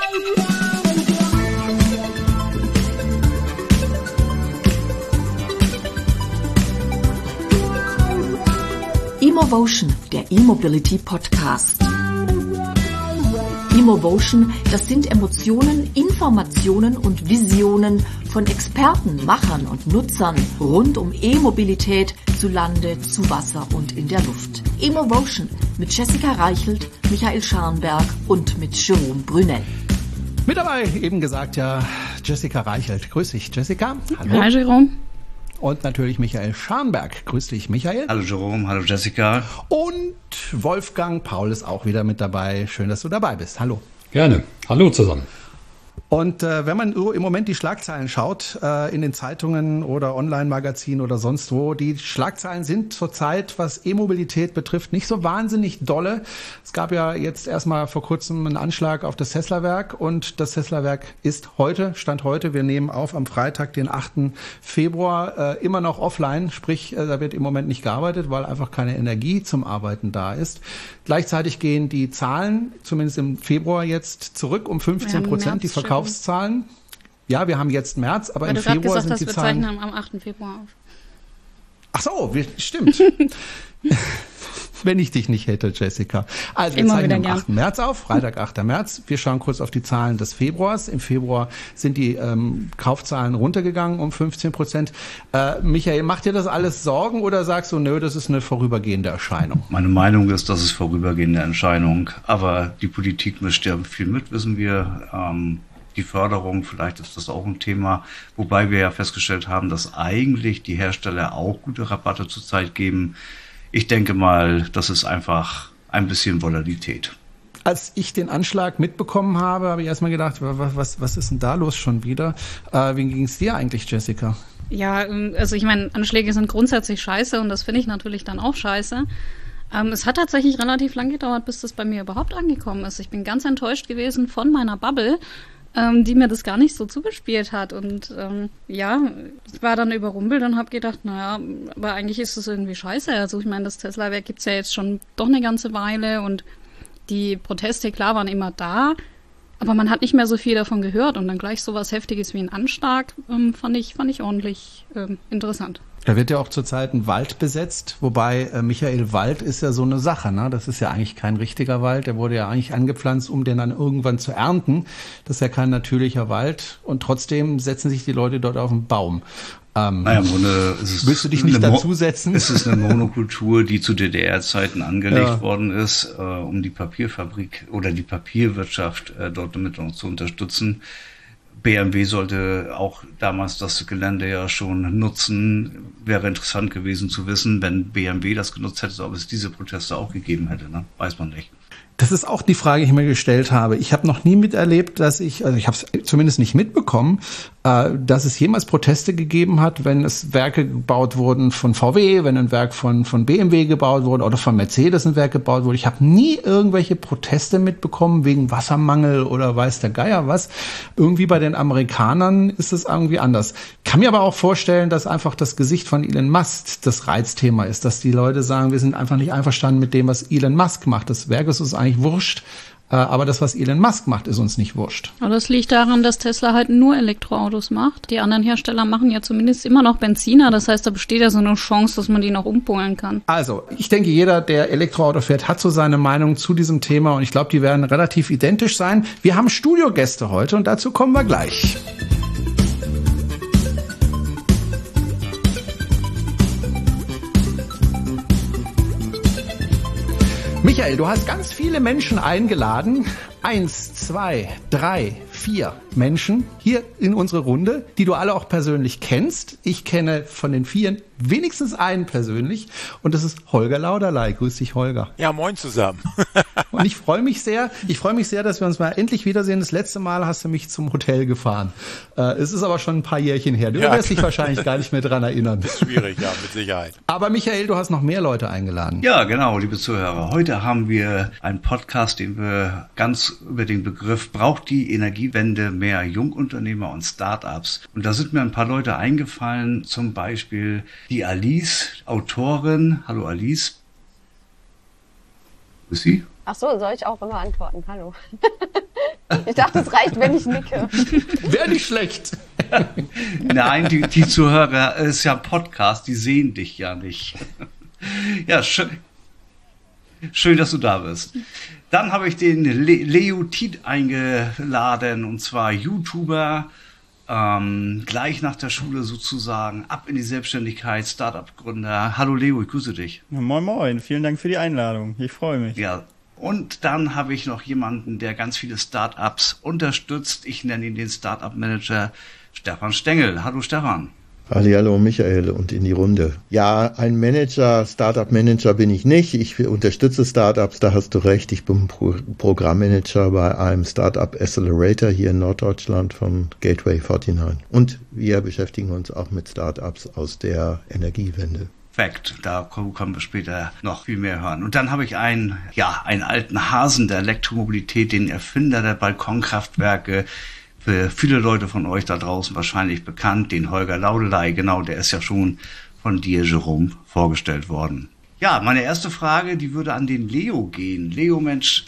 Emovotion, der E-Mobility Podcast. Emovotion, das sind Emotionen, Informationen und Visionen von Experten, Machern und Nutzern rund um E-Mobilität zu Lande, zu Wasser und in der Luft. Emovotion mit Jessica Reichelt, Michael Scharnberg und mit Jerome Brunel. Mit dabei, eben gesagt, ja, Jessica Reichelt. Grüß dich, Jessica. Hallo. Hi, Jerome. Und natürlich Michael Scharnberg. Grüß dich, Michael. Hallo Jerome, hallo Jessica. Und Wolfgang Paul ist auch wieder mit dabei. Schön, dass du dabei bist. Hallo. Gerne. Hallo zusammen. Und wenn man im Moment die Schlagzeilen schaut, in den Zeitungen oder Online-Magazinen oder sonst wo, die Schlagzeilen sind zurzeit, was E-Mobilität betrifft, nicht so wahnsinnig dolle. Es gab ja jetzt erstmal vor kurzem einen Anschlag auf das Tesla-Werk und das Tesla-Werk ist heute, Stand heute, wir nehmen auf am Freitag, den 8. Februar, immer noch offline, sprich, da wird im Moment nicht gearbeitet, weil einfach keine Energie zum Arbeiten da ist. Gleichzeitig gehen die Zahlen, zumindest im Februar jetzt, zurück um 15%, die Verkaufszahlen. Ja, wir haben jetzt März, aber im Februar sind die Zahlen... Wir zeichnen am 8. Februar auf. Ach so, stimmt. Wenn ich dich nicht hätte, Jessica. Also wir zeichnen am 8. März auf, Freitag, 8. März. Wir schauen kurz auf die Zahlen des Februars. Im Februar sind die Kaufzahlen runtergegangen um 15%. Michael, macht dir das alles Sorgen oder sagst du, nö, das ist eine vorübergehende Erscheinung? Meine Meinung ist, das ist vorübergehende Erscheinung. Aber die Politik mischt ja viel mit, wissen wir. Die Förderung, vielleicht ist das auch ein Thema. Wobei wir ja festgestellt haben, dass eigentlich die Hersteller auch gute Rabatte zurzeit geben. Ich denke mal, das ist einfach ein bisschen Volatilität. Als ich den Anschlag mitbekommen habe ich erstmal gedacht, was ist denn da los schon wieder? Wie ging es dir eigentlich, Jessica? Ja, also ich meine, Anschläge sind grundsätzlich scheiße und das finde ich natürlich dann auch scheiße. Es hat tatsächlich relativ lang gedauert, bis das bei mir überhaupt angekommen ist. Ich bin ganz enttäuscht gewesen von meiner Bubble, die mir das gar nicht so zugespielt hat. Und ja, ich war dann überrumpelt und habe gedacht, naja, aber eigentlich ist es irgendwie scheiße. Also ich meine, das Tesla-Werk gibt's ja jetzt schon doch eine ganze Weile und die Proteste, klar, waren immer da, aber man hat nicht mehr so viel davon gehört und dann gleich sowas Heftiges wie ein Anschlag fand ich ordentlich interessant. Da wird ja auch zurzeit ein Wald besetzt, wobei Michael, Wald ist ja so eine Sache, ne? Das ist ja eigentlich kein richtiger Wald, der wurde ja eigentlich angepflanzt, um den dann irgendwann zu ernten. Das ist ja kein natürlicher Wald und trotzdem setzen sich die Leute dort auf den Baum. Naja, im Grunde ist es willst du dich nicht dazusetzen? Es ist eine Monokultur, die zu DDR-Zeiten angelegt worden ist, um die Papierfabrik oder die Papierwirtschaft dort damit zu unterstützen. BMW sollte auch damals das Gelände ja schon nutzen. Wäre interessant gewesen zu wissen, wenn BMW das genutzt hätte, ob es diese Proteste auch gegeben hätte. Ne? Weiß man nicht. Das ist auch die Frage, die ich mir gestellt habe. Ich habe noch nie miterlebt, also ich habe es zumindest nicht mitbekommen, dass es jemals Proteste gegeben hat, wenn es Werke gebaut wurden von VW, wenn ein Werk von BMW gebaut wurde oder von Mercedes ein Werk gebaut wurde. Ich habe nie irgendwelche Proteste mitbekommen wegen Wassermangel oder weiß der Geier was. Irgendwie bei den Amerikanern ist es irgendwie anders. Kann mir aber auch vorstellen, dass einfach das Gesicht von Elon Musk das Reizthema ist, dass die Leute sagen, wir sind einfach nicht einverstanden mit dem, was Elon Musk macht. Das Werk ist uns eigentlich wurscht. Aber das, was Elon Musk macht, ist uns nicht wurscht. Aber das liegt daran, dass Tesla halt nur Elektroautos macht. Die anderen Hersteller machen ja zumindest immer noch Benziner. Das heißt, da besteht ja so eine Chance, dass man die noch umpolen kann. Also, ich denke, jeder, der Elektroauto fährt, hat so seine Meinung zu diesem Thema. Und ich glaube, die werden relativ identisch sein. Wir haben Studiogäste heute und dazu kommen wir gleich. Michael, du hast ganz viele Menschen eingeladen. 1, 2, 3, 4 Menschen hier in unsere Runde, die du alle auch persönlich kennst. Ich kenne von den 4 wenigstens einen persönlich und das ist Holger Lauderlei. Grüß dich, Holger. Ja, moin zusammen. Und ich freue mich sehr, dass wir uns mal endlich wiedersehen. Das letzte Mal hast du mich zum Hotel gefahren. Es ist aber schon ein paar Jährchen her. Du wirst dich wahrscheinlich gar nicht mehr dran erinnern. Schwierig, ja, mit Sicherheit. Aber Michael, du hast noch mehr Leute eingeladen. Ja, genau, liebe Zuhörer. Heute haben wir einen Podcast, den wir ganz über den Begriff braucht die Energiewende mehr Jungunternehmer und Startups. Und da sind mir ein paar Leute eingefallen, zum Beispiel die Alice, Autorin. Hallo Alice. Grüß Sie. Ach so, soll ich auch immer antworten? Hallo. Ich dachte, es reicht, wenn ich nicke. Wäre nicht schlecht. Nein, die Zuhörer, es ist ja ein Podcast, die sehen dich ja nicht. Ja, schön, dass du da bist. Dann habe ich den Leo Tiet eingeladen, und zwar YouTuber, gleich nach der Schule sozusagen, ab in die Selbstständigkeit, Startup-Gründer. Hallo Leo, ich grüße dich. Moin Moin, vielen Dank für die Einladung, ich freue mich. Ja, und dann habe ich noch jemanden, der ganz viele Startups unterstützt. Ich nenne ihn den Startup-Manager Stefan Stengel. Hallo Stefan. Hallo Michael und in die Runde. Ja, ein Manager, Startup-Manager bin ich nicht. Ich unterstütze Startups, da hast du recht. Ich bin Programmmanager bei einem Startup Accelerator hier in Norddeutschland von Gateway 49. Und wir beschäftigen uns auch mit Startups aus der Energiewende. Perfekt, da können wir später noch viel mehr hören. Und dann habe ich einen alten Hasen der Elektromobilität, den Erfinder der Balkonkraftwerke, für viele Leute von euch da draußen wahrscheinlich bekannt, den Holger Laudeley. Genau, der ist ja schon von dir, Jerome, vorgestellt worden. Ja, meine erste Frage, die würde an den Leo gehen. Leo, Mensch,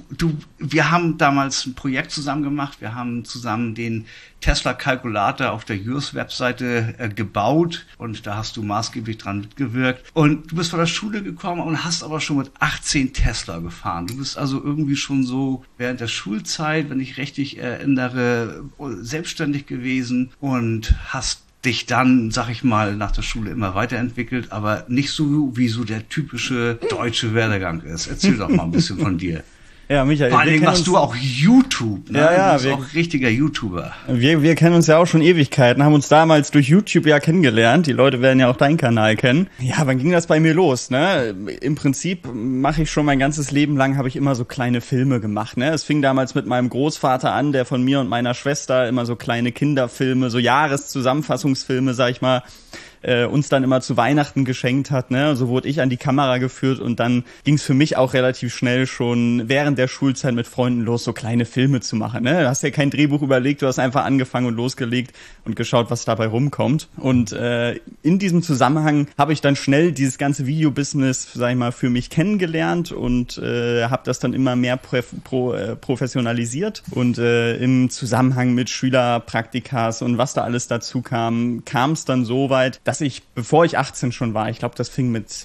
wir haben damals ein Projekt zusammen gemacht. Wir haben zusammen den Tesla-Kalkulator auf der Yours-Webseite gebaut, und da hast du maßgeblich dran mitgewirkt. Und du bist von der Schule gekommen und hast aber schon mit 18 Tesla gefahren. Du bist also irgendwie schon so während der Schulzeit, wenn ich richtig erinnere, selbstständig gewesen und hast dich dann, sag ich mal, nach der Schule immer weiterentwickelt, aber nicht so, wie so der typische deutsche Werdegang ist. Erzähl doch mal ein bisschen von dir. Ja, Michael, vor allen Dingen machst du auch YouTube, ne? Ja, du bist auch richtiger YouTuber. Wir kennen uns ja auch schon Ewigkeiten, haben uns damals durch YouTube ja kennengelernt. Die Leute werden ja auch deinen Kanal kennen. Ja, wann ging das bei mir los, ne? Im Prinzip mache ich schon mein ganzes Leben lang, habe ich immer so kleine Filme gemacht, ne? Es fing damals mit meinem Großvater an, der von mir und meiner Schwester immer so kleine Kinderfilme, so Jahreszusammenfassungsfilme, sag ich mal, uns dann immer zu Weihnachten geschenkt hat, ne? So wurde ich an die Kamera geführt, und dann ging es für mich auch relativ schnell schon während der Schulzeit mit Freunden los, so kleine Filme zu machen, ne? Du hast ja kein Drehbuch überlegt, du hast einfach angefangen und losgelegt und geschaut, was dabei rumkommt. Und in diesem Zusammenhang habe ich dann schnell dieses ganze Videobusiness, sag ich mal, für mich kennengelernt und habe das dann immer mehr professionalisiert. Und im Zusammenhang mit Schülerpraktikas und was da alles dazu kam es dann so weit, dass ich, bevor ich 18 schon war, ich glaube, das fing mit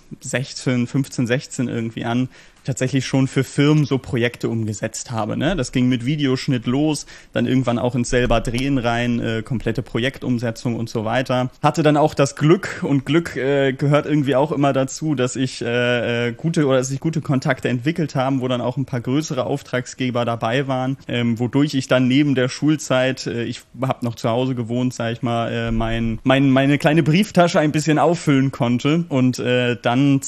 15, 16 irgendwie an, tatsächlich schon für Firmen so Projekte umgesetzt habe, ne? Das ging mit Videoschnitt los, dann irgendwann auch ins selber Drehen rein, komplette Projektumsetzung und so weiter. Hatte dann auch das Glück, und Glück gehört irgendwie auch immer dazu, dass sich gute Kontakte entwickelt haben, wo dann auch ein paar größere Auftragsgeber dabei waren, wodurch ich dann neben der Schulzeit, ich habe noch zu Hause gewohnt, sag ich mal, meine kleine Brieftasche ein bisschen auffüllen konnte. Und dann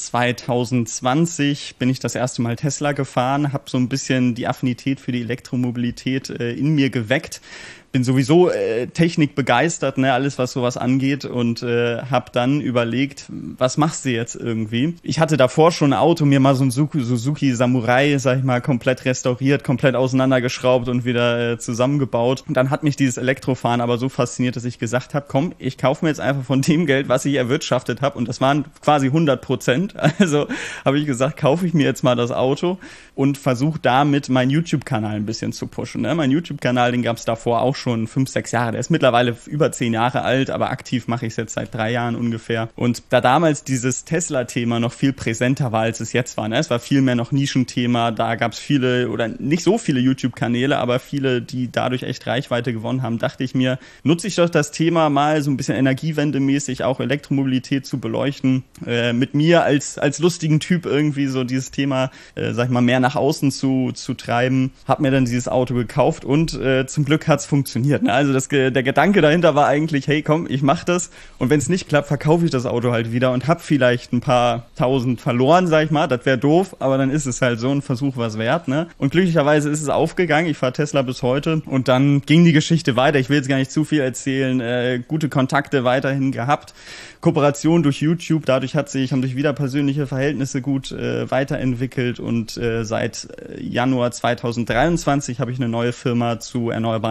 2020 bin ich das erste Mal Tesla gefahren, habe so ein bisschen die Affinität für die Elektromobilität in mir geweckt. Bin sowieso Technik begeistert, ne, alles was sowas angeht, und habe dann überlegt, was machst du jetzt irgendwie? Ich hatte davor schon ein Auto, mir mal so ein Suzuki Samurai, sag ich mal, komplett restauriert, komplett auseinandergeschraubt und wieder zusammengebaut. Und dann hat mich dieses Elektrofahren aber so fasziniert, dass ich gesagt habe, komm, ich kaufe mir jetzt einfach von dem Geld, was ich erwirtschaftet habe, und das waren quasi 100%. Also habe ich gesagt, kaufe ich mir jetzt mal das Auto und versuche damit meinen YouTube-Kanal ein bisschen zu pushen. Ne? Mein YouTube-Kanal, den gab es davor auch schon 5, 6 Jahre. Der ist mittlerweile über 10 Jahre alt, aber aktiv mache ich es jetzt seit 3 Jahren ungefähr. Und da damals dieses Tesla-Thema noch viel präsenter war, als es jetzt war, ne? Es war viel mehr noch Nischenthema. Da gab es viele, oder nicht so viele YouTube-Kanäle, aber viele, die dadurch echt Reichweite gewonnen haben, dachte ich mir, nutze ich doch das Thema mal so ein bisschen energiewendemäßig, auch Elektromobilität zu beleuchten. Mit mir als lustigen Typ irgendwie so dieses Thema, sag ich mal, mehr nach außen zu treiben. Hab mir dann dieses Auto gekauft, und zum Glück hat's funktioniert. Ne? Also der Gedanke dahinter war eigentlich, hey komm, ich mach das, und wenn es nicht klappt, verkaufe ich das Auto halt wieder und hab vielleicht ein paar tausend verloren, sag ich mal. Das wäre doof, aber dann ist es halt so ein Versuch was wert. Ne? Und glücklicherweise ist es aufgegangen. Ich fahre Tesla bis heute, und dann ging die Geschichte weiter. Ich will jetzt gar nicht zu viel erzählen. Gute Kontakte weiterhin gehabt. Kooperation durch YouTube, dadurch haben sich wieder persönliche Verhältnisse gut weiterentwickelt, und seit Januar 2023 habe ich eine neue Firma zu erneuerbaren Energien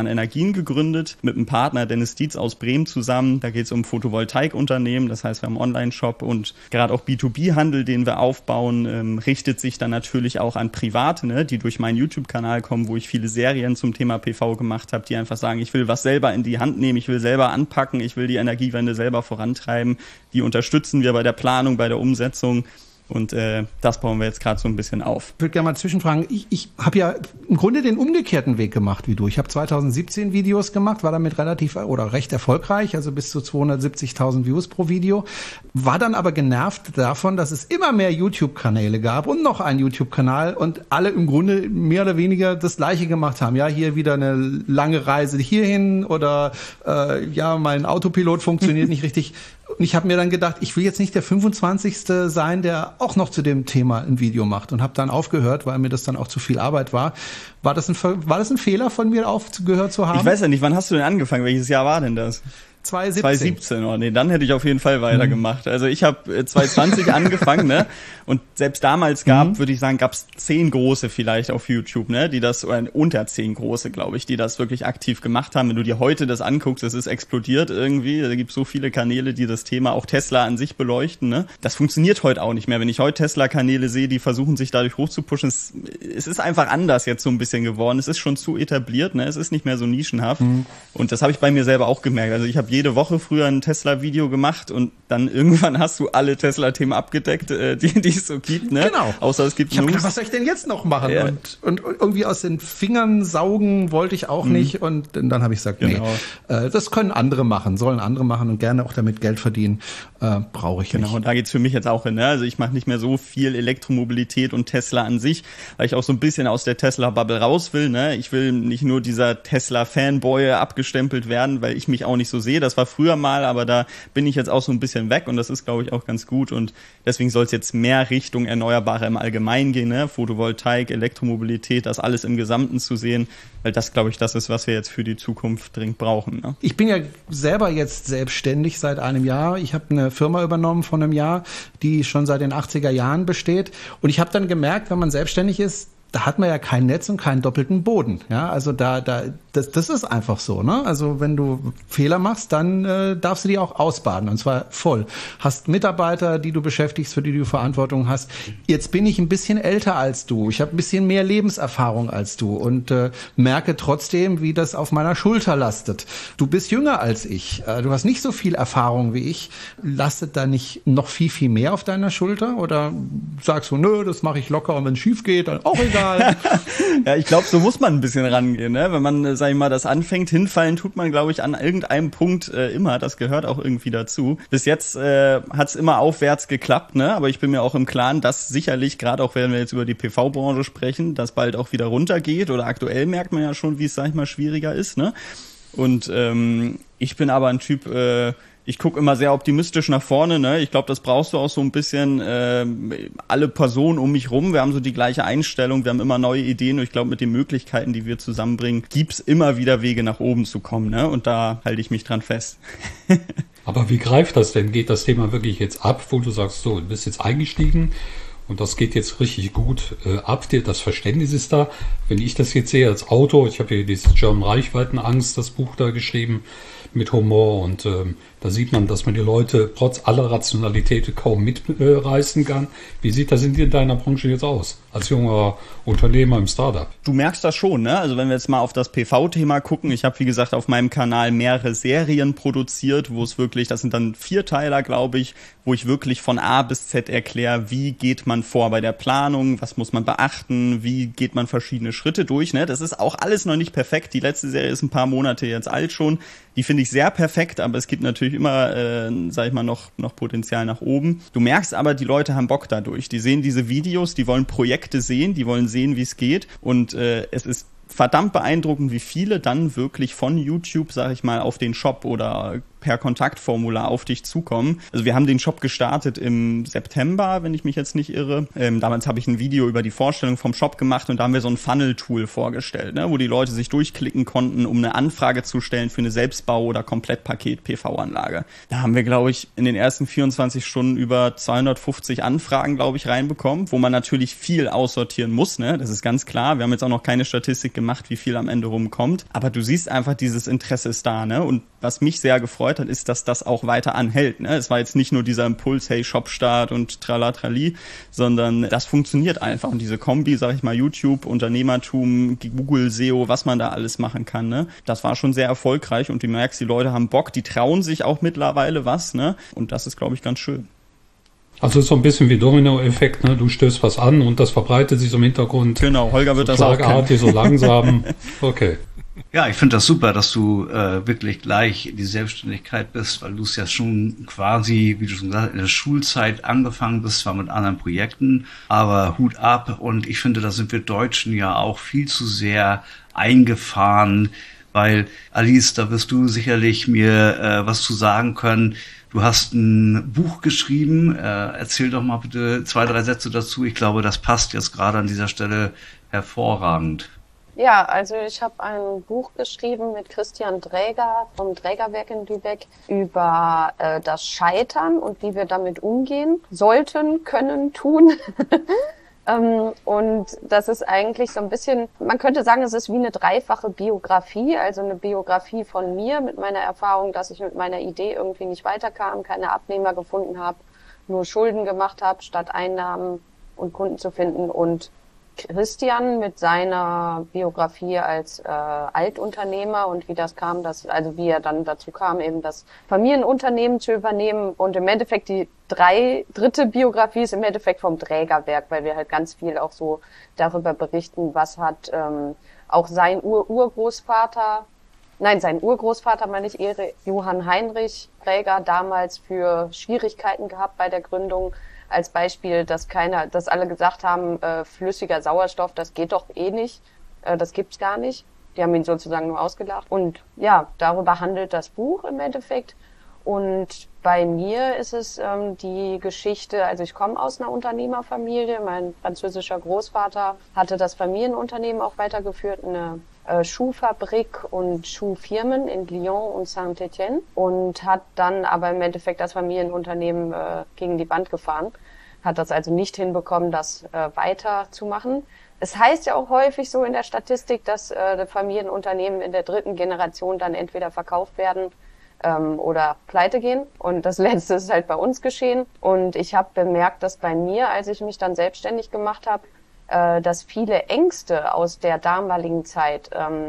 Berlin gegründet, mit einem Partner Dennis Dietz aus Bremen zusammen. Da geht es um Photovoltaikunternehmen, das heißt, wir haben einen Online-Shop und gerade auch B2B-Handel, den wir aufbauen, richtet sich dann natürlich auch an Private, ne, die durch meinen YouTube-Kanal kommen, wo ich viele Serien zum Thema PV gemacht habe, die einfach sagen, ich will was selber in die Hand nehmen, ich will selber anpacken, ich will die Energiewende selber vorantreiben. Die unterstützen wir bei der Planung, bei der Umsetzung. Und das bauen wir jetzt gerade so ein bisschen auf. Ich würde gerne mal zwischenfragen, ich habe ja im Grunde den umgekehrten Weg gemacht wie du. Ich habe 2017 Videos gemacht, war damit relativ oder recht erfolgreich, also bis zu 270.000 Views pro Video. War dann aber genervt davon, dass es immer mehr YouTube-Kanäle gab und noch einen YouTube-Kanal und alle im Grunde mehr oder weniger das Gleiche gemacht haben. Ja, hier wieder eine lange Reise hierhin oder ja, mein Autopilot funktioniert nicht richtig. Und ich habe mir dann gedacht, ich will jetzt nicht der 25. sein, der auch noch zu dem Thema ein Video macht und habe dann aufgehört, weil mir das dann auch zu viel Arbeit war. War das ein Fehler von mir, aufgehört zu haben? Ich weiß ja nicht, wann hast du denn angefangen? Welches Jahr war denn das? 2017, oh nee, dann hätte ich auf jeden Fall weitergemacht. Also ich habe 2020 angefangen, ne? Und selbst damals würde ich sagen, gab's 10 große vielleicht auf YouTube, ne? Die das, oder unter 10 große, glaube ich, die das wirklich aktiv gemacht haben. Wenn du dir heute das anguckst, es ist explodiert irgendwie. Da gibt's so viele Kanäle, die das Thema auch Tesla an sich beleuchten, ne? Das funktioniert heute auch nicht mehr. Wenn ich heute Tesla-Kanäle sehe, die versuchen sich dadurch hochzupushen, es ist einfach anders jetzt so ein bisschen geworden. Es ist schon zu etabliert, ne? Es ist nicht mehr so nischenhaft. Und das habe ich bei mir selber auch gemerkt. Also ich habe jede Woche früher ein Tesla-Video gemacht und dann irgendwann hast du alle Tesla-Themen abgedeckt, die es so gibt, ne? Genau. Außer es gibt ich habe gedacht, was soll ich denn jetzt noch machen? Ja. Und irgendwie aus den Fingern saugen wollte ich auch nicht und dann habe ich gesagt, nee, das können andere machen, sollen andere machen und gerne auch damit Geld verdienen, brauche ich nicht. Genau, und da geht's für mich jetzt auch hin, ne? Also ich mache nicht mehr so viel Elektromobilität und Tesla an sich, weil ich auch so ein bisschen aus der Tesla-Bubble raus will, ne? Ich will nicht nur dieser Tesla-Fanboy abgestempelt werden, weil ich mich auch nicht so sehe. Das war früher mal, aber da bin ich jetzt auch so ein bisschen weg und das ist, glaube ich, auch ganz gut und deswegen soll es jetzt mehr Richtung Erneuerbare im Allgemeinen gehen, ne? Photovoltaik, Elektromobilität, das alles im Gesamten zu sehen, weil das, glaube ich, das ist, was wir jetzt für die Zukunft dringend brauchen, ne? Ich bin ja selber jetzt selbstständig seit einem Jahr. Ich habe eine Firma übernommen von einem Jahr, die schon seit den 80er Jahren besteht und ich habe dann gemerkt, wenn man selbstständig ist, da hat man ja kein Netz und keinen doppelten Boden. Ja, also das ist einfach so, ne? Also wenn du Fehler machst, dann darfst du die auch ausbaden und zwar voll. Hast Mitarbeiter, die du beschäftigst, für die du Verantwortung hast. Jetzt bin ich ein bisschen älter als du. Ich habe ein bisschen mehr Lebenserfahrung als du und merke trotzdem, wie das auf meiner Schulter lastet. Du bist jünger als ich. Du hast nicht so viel Erfahrung wie ich. Lastet da nicht noch viel, viel mehr auf deiner Schulter? Oder sagst du, nö, das mache ich locker und wenn es schief geht, dann auch egal. Ja, ich glaube, so muss man ein bisschen rangehen, ne? Wenn man, sag ich mal, das anfängt, hinfallen tut man, glaube ich, an irgendeinem Punkt immer. Das gehört auch irgendwie dazu. Bis jetzt hat's immer aufwärts geklappt, ne? Aber ich bin mir auch im Klaren, dass sicherlich, gerade auch wenn wir jetzt über die PV-Branche sprechen, das bald auch wieder runtergeht. Oder aktuell merkt man ja schon, wie es, sag ich mal, schwieriger ist, ne? Und ich bin aber ein Typ, ich gucke immer sehr optimistisch nach vorne, ne? Ich glaube, das brauchst du auch so ein bisschen, alle Personen um mich rum. Wir haben so die gleiche Einstellung, wir haben immer neue Ideen und ich glaube, mit den Möglichkeiten, die wir zusammenbringen, gibt's immer wieder Wege nach oben zu kommen, ne? Und da halte ich mich dran fest. Aber wie greift das denn? Geht das Thema wirklich jetzt ab, wo du sagst, so, du bist jetzt eingestiegen und das geht jetzt richtig gut ab, das Verständnis ist da. Wenn ich das jetzt sehe als Autor, ich habe hier dieses German Reichweitenangst, das Buch da geschrieben, mit Humor und da sieht man, dass man die Leute trotz aller Rationalität kaum mitreißen kann. Wie sieht das in deiner Branche jetzt aus, als junger Unternehmer im Startup? Du merkst das schon, ne? Also wenn wir jetzt mal auf das PV-Thema gucken, ich habe, wie gesagt, auf meinem Kanal mehrere Serien produziert, wo es wirklich, das sind dann 4-Teiler, glaube ich, wo ich wirklich von A bis Z erkläre, wie geht man vor bei der Planung, was muss man beachten, wie geht man verschiedene Schritte durch, ne? Das ist auch alles noch nicht perfekt. Die letzte Serie ist ein paar Monate jetzt alt schon. Die finde ich sehr perfekt, aber es gibt natürlich immer, sag ich mal, noch Potenzial nach oben. Du merkst aber, die Leute haben Bock dadurch. Die sehen diese Videos, die wollen Projekte sehen, die wollen sehen, wie es geht. Und es ist verdammt beeindruckend, wie viele dann wirklich von YouTube, sag ich mal, auf den Shop oder per Kontaktformular auf dich zukommen. Also wir haben den Shop gestartet im September, wenn ich mich jetzt nicht irre. Damals habe ich ein Video über die Vorstellung vom Shop gemacht und da haben wir so ein Funnel-Tool vorgestellt, ne, wo die Leute sich durchklicken konnten, um eine Anfrage zu stellen für eine Selbstbau- oder Komplettpaket-PV-Anlage. Da haben wir, glaube ich, in den ersten 24 Stunden über 250 Anfragen, glaube ich, reinbekommen, wo man natürlich viel aussortieren muss, ne? Das ist ganz klar. Wir haben jetzt auch noch keine Statistik gemacht, wie viel am Ende rumkommt. Aber du siehst einfach, dieses Interesse ist da, ne? Und was mich sehr gefreut hat, ist, dass das auch weiter anhält, ne? Es war jetzt nicht nur dieser Impuls, hey, Shopstart und Tralatrali, sondern das funktioniert einfach. Und diese Kombi, sag ich mal, YouTube, Unternehmertum, Google, SEO, was man da alles machen kann, ne? Das war schon sehr erfolgreich und du merkst, die Leute haben Bock, die trauen sich auch mittlerweile was, ne? Und das ist, glaube ich, ganz schön. Also so ein bisschen wie Domino-Effekt, ne? Du stößt was an und das verbreitet sich so im Hintergrund. Genau, Holger wird so das auch kennen. So langsam. Okay. Ja, ich finde das super, dass du wirklich gleich in die Selbstständigkeit bist, weil du es ja schon quasi, wie du schon gesagt hast, in der Schulzeit angefangen bist, zwar mit anderen Projekten, aber Hut ab. Und ich finde, da sind wir Deutschen ja auch viel zu sehr eingefahren, weil, Alice, da wirst du sicherlich mir was zu sagen können. Du hast ein Buch geschrieben. Erzähl doch mal bitte 2, 3 Sätze dazu. Ich glaube, das passt jetzt gerade an dieser Stelle hervorragend. Ja, also ich habe ein Buch geschrieben mit Christian Dräger vom Drägerwerk in Lübeck über das Scheitern und wie wir damit umgehen sollten, können, tun. Und das ist eigentlich so ein bisschen, man könnte sagen, es ist wie eine dreifache Biografie, also eine Biografie von mir mit meiner Erfahrung, dass ich mit meiner Idee irgendwie nicht weiterkam, keine Abnehmer gefunden habe, nur Schulden gemacht habe, statt Einnahmen und Kunden zu finden, und Christian mit seiner Biografie als Altunternehmer und wie das kam, wie er dann dazu kam, eben das Familienunternehmen zu übernehmen. Und im Endeffekt die dritte Biografie ist im Endeffekt vom Drägerwerk, weil wir halt ganz viel auch so darüber berichten, was hat auch sein Urgroßvater, meine ich, Johann Heinrich Dräger, damals für Schwierigkeiten gehabt bei der Gründung. Als Beispiel, dass alle gesagt haben, flüssiger Sauerstoff, das geht doch eh nicht, das gibt's gar nicht. Die haben ihn sozusagen nur ausgelacht. Und ja, darüber handelt das Buch im Endeffekt. Und bei mir ist es die Geschichte, also ich komme aus einer Unternehmerfamilie. Mein französischer Großvater hatte das Familienunternehmen auch weitergeführt, eine Schuhfabrik und Schuhfirmen in Lyon und Saint-Étienne, und hat dann aber im Endeffekt das Familienunternehmen gegen die Wand gefahren, hat das also nicht hinbekommen, das weiterzumachen. Es heißt ja auch häufig so in der Statistik, dass Familienunternehmen in der 3. Generation dann entweder verkauft werden oder pleite gehen, und das Letzte ist halt bei uns geschehen. Und ich habe bemerkt, dass bei mir, als ich mich dann selbstständig gemacht habe, dass viele Ängste aus der damaligen Zeit,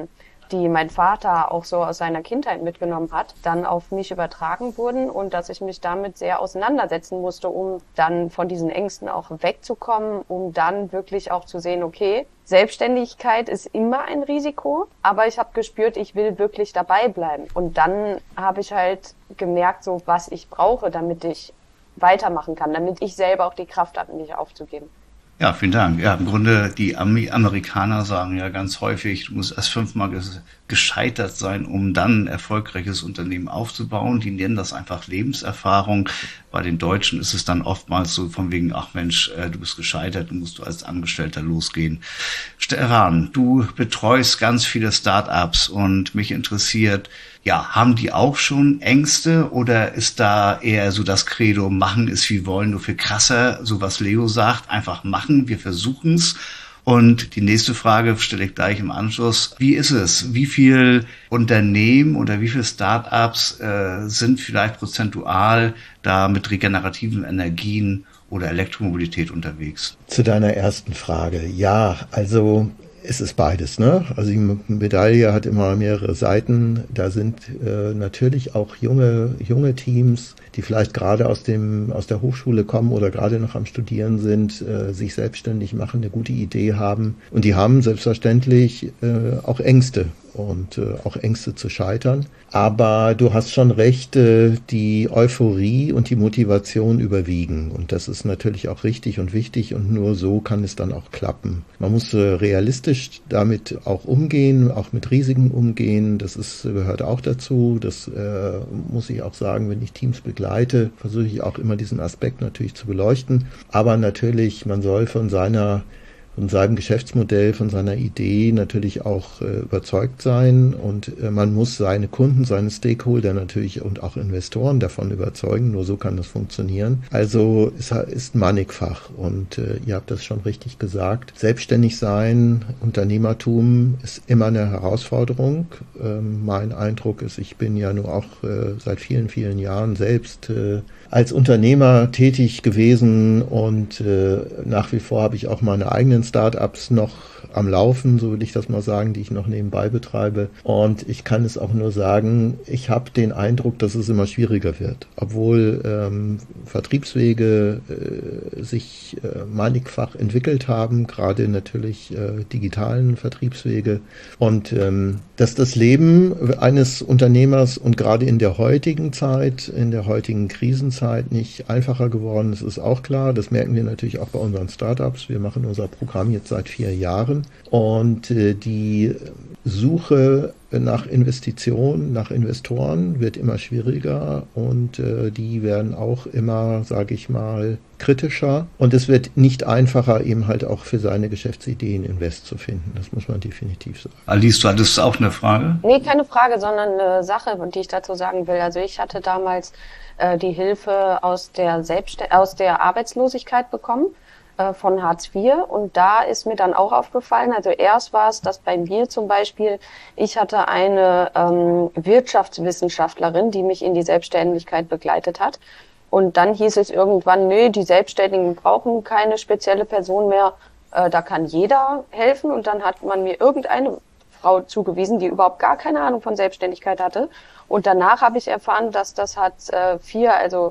die mein Vater auch so aus seiner Kindheit mitgenommen hat, dann auf mich übertragen wurden, und dass ich mich damit sehr auseinandersetzen musste, um dann von diesen Ängsten auch wegzukommen, um dann wirklich auch zu sehen, okay, Selbstständigkeit ist immer ein Risiko, aber ich habe gespürt, ich will wirklich dabei bleiben. Und dann habe ich halt gemerkt, so was ich brauche, damit ich weitermachen kann, damit ich selber auch die Kraft habe, nicht aufzugeben. Ja, vielen Dank. Ja, im Grunde, die Amerikaner sagen ja ganz häufig, du musst erst 5-mal gescheitert sein, um dann ein erfolgreiches Unternehmen aufzubauen. Die nennen das einfach Lebenserfahrung. Bei den Deutschen ist es dann oftmals so von wegen, ach Mensch, du bist gescheitert, du musst als Angestellter losgehen. Stefan, du betreust ganz viele Start-ups und mich interessiert, ja, haben die auch schon Ängste oder ist da eher so das Credo, machen ist wie wollen, nur viel krasser, so was Leo sagt, einfach machen, wir versuchen's. Und die nächste Frage stelle ich gleich im Anschluss. Wie ist es? Wie viel Unternehmen oder wie viele Start-ups sind vielleicht prozentual da mit regenerativen Energien oder Elektromobilität unterwegs? Zu deiner ersten Frage. Ja, also es ist beides, ne? Also die Medaille hat immer mehrere Seiten. Da sind natürlich auch junge Teams, die vielleicht gerade aus der Hochschule kommen oder gerade noch am Studieren sind, sich selbstständig machen, eine gute Idee haben. Und die haben selbstverständlich auch Ängste. und auch Ängste zu scheitern. Aber du hast schon recht, die Euphorie und die Motivation überwiegen. Und das ist natürlich auch richtig und wichtig und nur so kann es dann auch klappen. Man muss realistisch damit auch umgehen, auch mit Risiken umgehen. Das gehört auch dazu. Das muss ich auch sagen, wenn ich Teams begleite, versuche ich auch immer diesen Aspekt natürlich zu beleuchten. Aber natürlich, man soll von seinem Geschäftsmodell, von seiner Idee natürlich auch überzeugt sein und man muss seine Kunden, seine Stakeholder natürlich und auch Investoren davon überzeugen, nur so kann das funktionieren. Also es ist mannigfach und ihr habt das schon richtig gesagt. Selbstständig sein, Unternehmertum ist immer eine Herausforderung. Mein Eindruck ist, ich bin ja nur auch seit vielen, vielen Jahren selbst als Unternehmer tätig gewesen und nach wie vor habe ich auch meine eigenen Startups noch am Laufen, so will ich das mal sagen, die ich noch nebenbei betreibe. Und ich kann es auch nur sagen, ich habe den Eindruck, dass es immer schwieriger wird. Obwohl Vertriebswege sich mannigfach entwickelt haben, gerade natürlich digitalen Vertriebswege. Und dass das Leben eines Unternehmers und gerade in der heutigen Zeit, in der heutigen Krisenzeit nicht einfacher geworden ist, ist auch klar. Das merken wir natürlich auch bei unseren Startups. Wir machen unser Programm jetzt seit 4 Jahren. Und die Suche nach Investitionen, nach Investoren wird immer schwieriger und die werden auch immer, sage ich mal, kritischer. Und es wird nicht einfacher, eben halt auch für seine Geschäftsideen Invest zu finden. Das muss man definitiv sagen. Alice, du hattest auch eine Frage? Nee, keine Frage, sondern eine Sache, die ich dazu sagen will. Also ich hatte damals die Hilfe aus der Arbeitslosigkeit bekommen. Von Hartz IV und da ist mir dann auch aufgefallen, also erst war es, dass bei mir zum Beispiel, ich hatte eine Wirtschaftswissenschaftlerin, die mich in die Selbstständigkeit begleitet hat und dann hieß es irgendwann, nö, die Selbstständigen brauchen keine spezielle Person mehr, da kann jeder helfen und dann hat man mir irgendeine Frau zugewiesen, die überhaupt gar keine Ahnung von Selbstständigkeit hatte und danach habe ich erfahren, dass das Hartz IV, also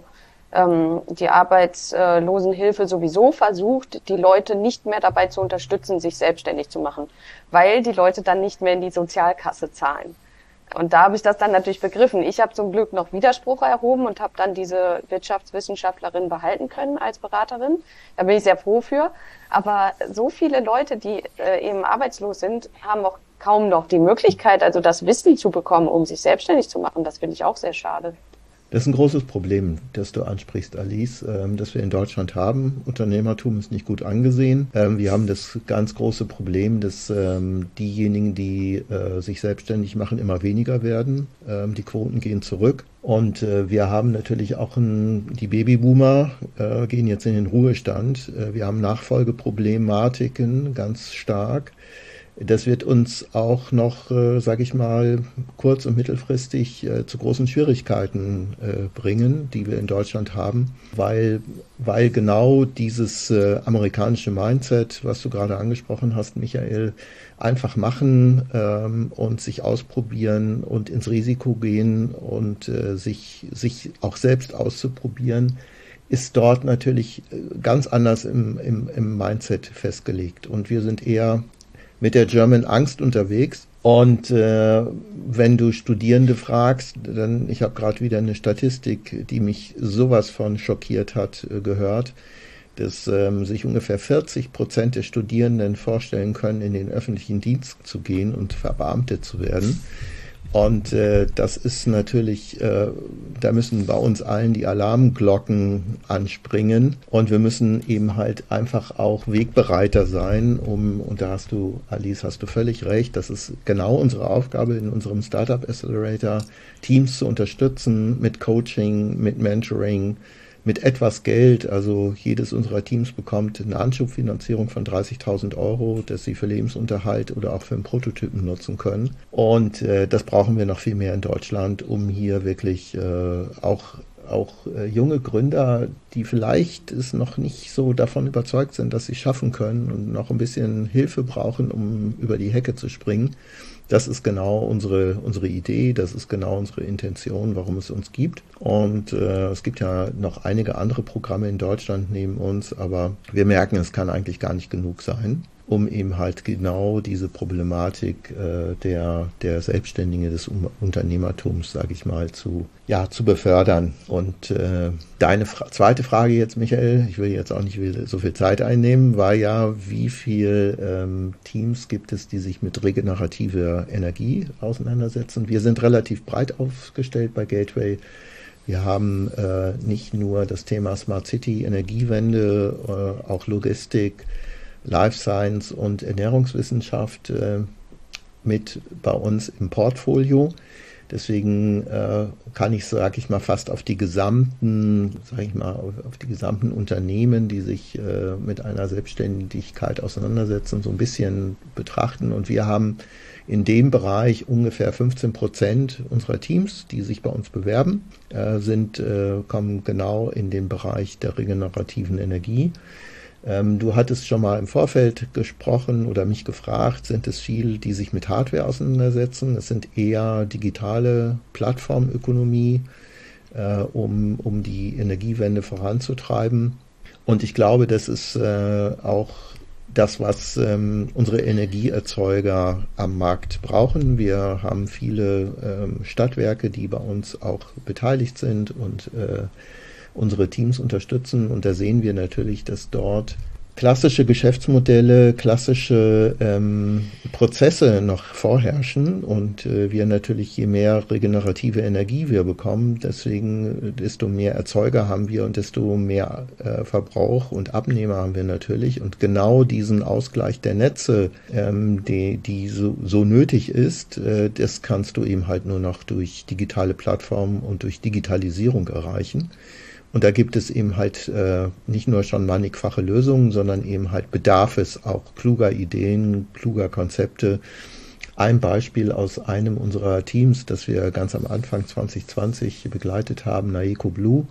die Arbeitslosenhilfe sowieso versucht, die Leute nicht mehr dabei zu unterstützen, sich selbstständig zu machen, weil die Leute dann nicht mehr in die Sozialkasse zahlen. Und da habe ich das dann natürlich begriffen. Ich habe zum Glück noch Widerspruch erhoben und habe dann diese Wirtschaftswissenschaftlerin behalten können als Beraterin. Da bin ich sehr froh für. Aber so viele Leute, die eben arbeitslos sind, haben auch kaum noch die Möglichkeit, also das Wissen zu bekommen, um sich selbstständig zu machen. Das finde ich auch sehr schade. Das ist ein großes Problem, das du ansprichst, Alice, das wir in Deutschland haben. Unternehmertum ist nicht gut angesehen. Wir haben das ganz große Problem, dass diejenigen, die sich selbstständig machen, immer weniger werden. Die Quoten gehen zurück. Und wir haben natürlich auch die Babyboomer gehen jetzt in den Ruhestand. Wir haben Nachfolgeproblematiken ganz stark. Das wird uns auch noch, sage ich mal, kurz- und mittelfristig zu großen Schwierigkeiten bringen, die wir in Deutschland haben, weil genau dieses amerikanische Mindset, was du gerade angesprochen hast, Michael, einfach machen und sich ausprobieren und ins Risiko gehen und sich auch selbst auszuprobieren, ist dort natürlich ganz anders im Mindset festgelegt. Und wir sind eher mit der German Angst unterwegs. Und wenn du Studierende fragst, dann, ich habe gerade wieder eine Statistik, die mich sowas von schockiert hat, gehört, dass sich ungefähr 40% der Studierenden vorstellen können, in den öffentlichen Dienst zu gehen und verbeamtet zu werden. Und das ist natürlich, da müssen bei uns allen die Alarmglocken anspringen und wir müssen eben halt einfach auch Wegbereiter sein, und da hast du, Alice, hast du völlig recht, das ist genau unsere Aufgabe in unserem Startup Accelerator, Teams zu unterstützen mit Coaching, mit Mentoring, mit etwas Geld. Also jedes unserer Teams bekommt eine Anschubfinanzierung von 30.000 €, das sie für Lebensunterhalt oder auch für einen Prototypen nutzen können. Und das brauchen wir noch viel mehr in Deutschland, um hier wirklich auch junge Gründer, die vielleicht noch nicht so davon überzeugt sind, dass sie schaffen können und noch ein bisschen Hilfe brauchen, um über die Hecke zu springen. Das ist genau unsere Idee, das ist genau unsere Intention, warum es uns gibt. Und es gibt ja noch einige andere Programme in Deutschland neben uns, aber wir merken, es kann eigentlich gar nicht genug sein. um eben halt genau diese Problematik der Selbstständigen, des Unternehmertums, sage ich mal, zu befördern. Und deine zweite Frage jetzt, Michael, ich will jetzt auch nicht so viel Zeit einnehmen, war ja, wie viel Teams gibt es, die sich mit regenerativer Energie auseinandersetzen? Wir sind relativ breit aufgestellt bei Gateway. Wir haben nicht nur das Thema Smart City, Energiewende, auch Logistik, Life Science und Ernährungswissenschaft mit bei uns im Portfolio. Deswegen kann ich, sage ich mal, fast auf die gesamten Unternehmen, die sich mit einer Selbstständigkeit auseinandersetzen, so ein bisschen betrachten. Und wir haben in dem Bereich ungefähr 15% unserer Teams, die sich bei uns bewerben, kommen genau in den Bereich der regenerativen Energie. Du hattest schon mal im Vorfeld gesprochen oder mich gefragt, sind es viele, die sich mit Hardware auseinandersetzen? Es sind eher digitale Plattformökonomie, um die Energiewende voranzutreiben. Und ich glaube, das ist auch das, was unsere Energieerzeuger am Markt brauchen. Wir haben viele Stadtwerke, die bei uns auch beteiligt sind und unsere Teams unterstützen. Und da sehen wir natürlich, dass dort klassische Geschäftsmodelle, klassische Prozesse noch vorherrschen und wir natürlich, je mehr regenerative Energie wir bekommen, desto mehr Erzeuger haben wir und desto mehr Verbrauch und Abnehmer haben wir natürlich. Und genau diesen Ausgleich der Netze, die so nötig ist, das kannst du eben halt nur noch durch digitale Plattformen und durch Digitalisierung erreichen. Und da gibt es eben halt nicht nur schon mannigfache Lösungen, sondern eben halt bedarf es auch kluger Ideen, kluger Konzepte. Ein Beispiel aus einem unserer Teams, das wir ganz am Anfang 2020 begleitet haben, Naeco Blue,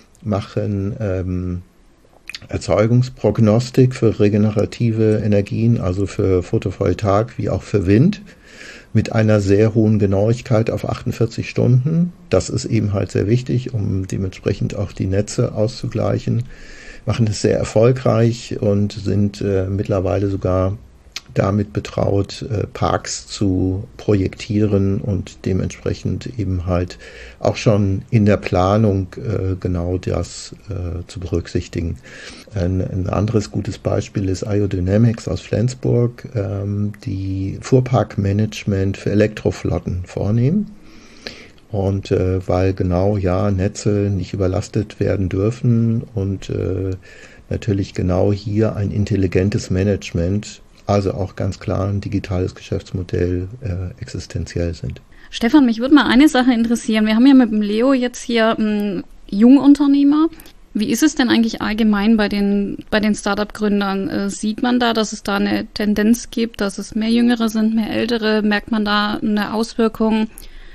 machen Erzeugungsprognostik für regenerative Energien, also für Photovoltaik wie auch für Wind, mit einer sehr hohen Genauigkeit auf 48 Stunden. Das ist eben halt sehr wichtig, um dementsprechend auch die Netze auszugleichen. Machen das sehr erfolgreich und sind mittlerweile sogar damit betraut, Parks zu projektieren und dementsprechend eben halt auch schon in der Planung genau das zu berücksichtigen. Ein anderes gutes Beispiel ist IO-Dynamics aus Flensburg, die Fuhrparkmanagement für Elektroflotten vornehmen. Und weil genau Netze nicht überlastet werden dürfen und natürlich genau hier ein intelligentes Management, also auch ganz klar ein digitales Geschäftsmodell existenziell sind. Stefan, mich würde mal eine Sache interessieren. Wir haben ja mit dem Leo jetzt hier einen Jungunternehmer. Wie ist es denn eigentlich allgemein bei den Startup-Gründern? Sieht man da, dass es da eine Tendenz gibt, dass es mehr Jüngere sind, mehr Ältere? Merkt man da eine Auswirkung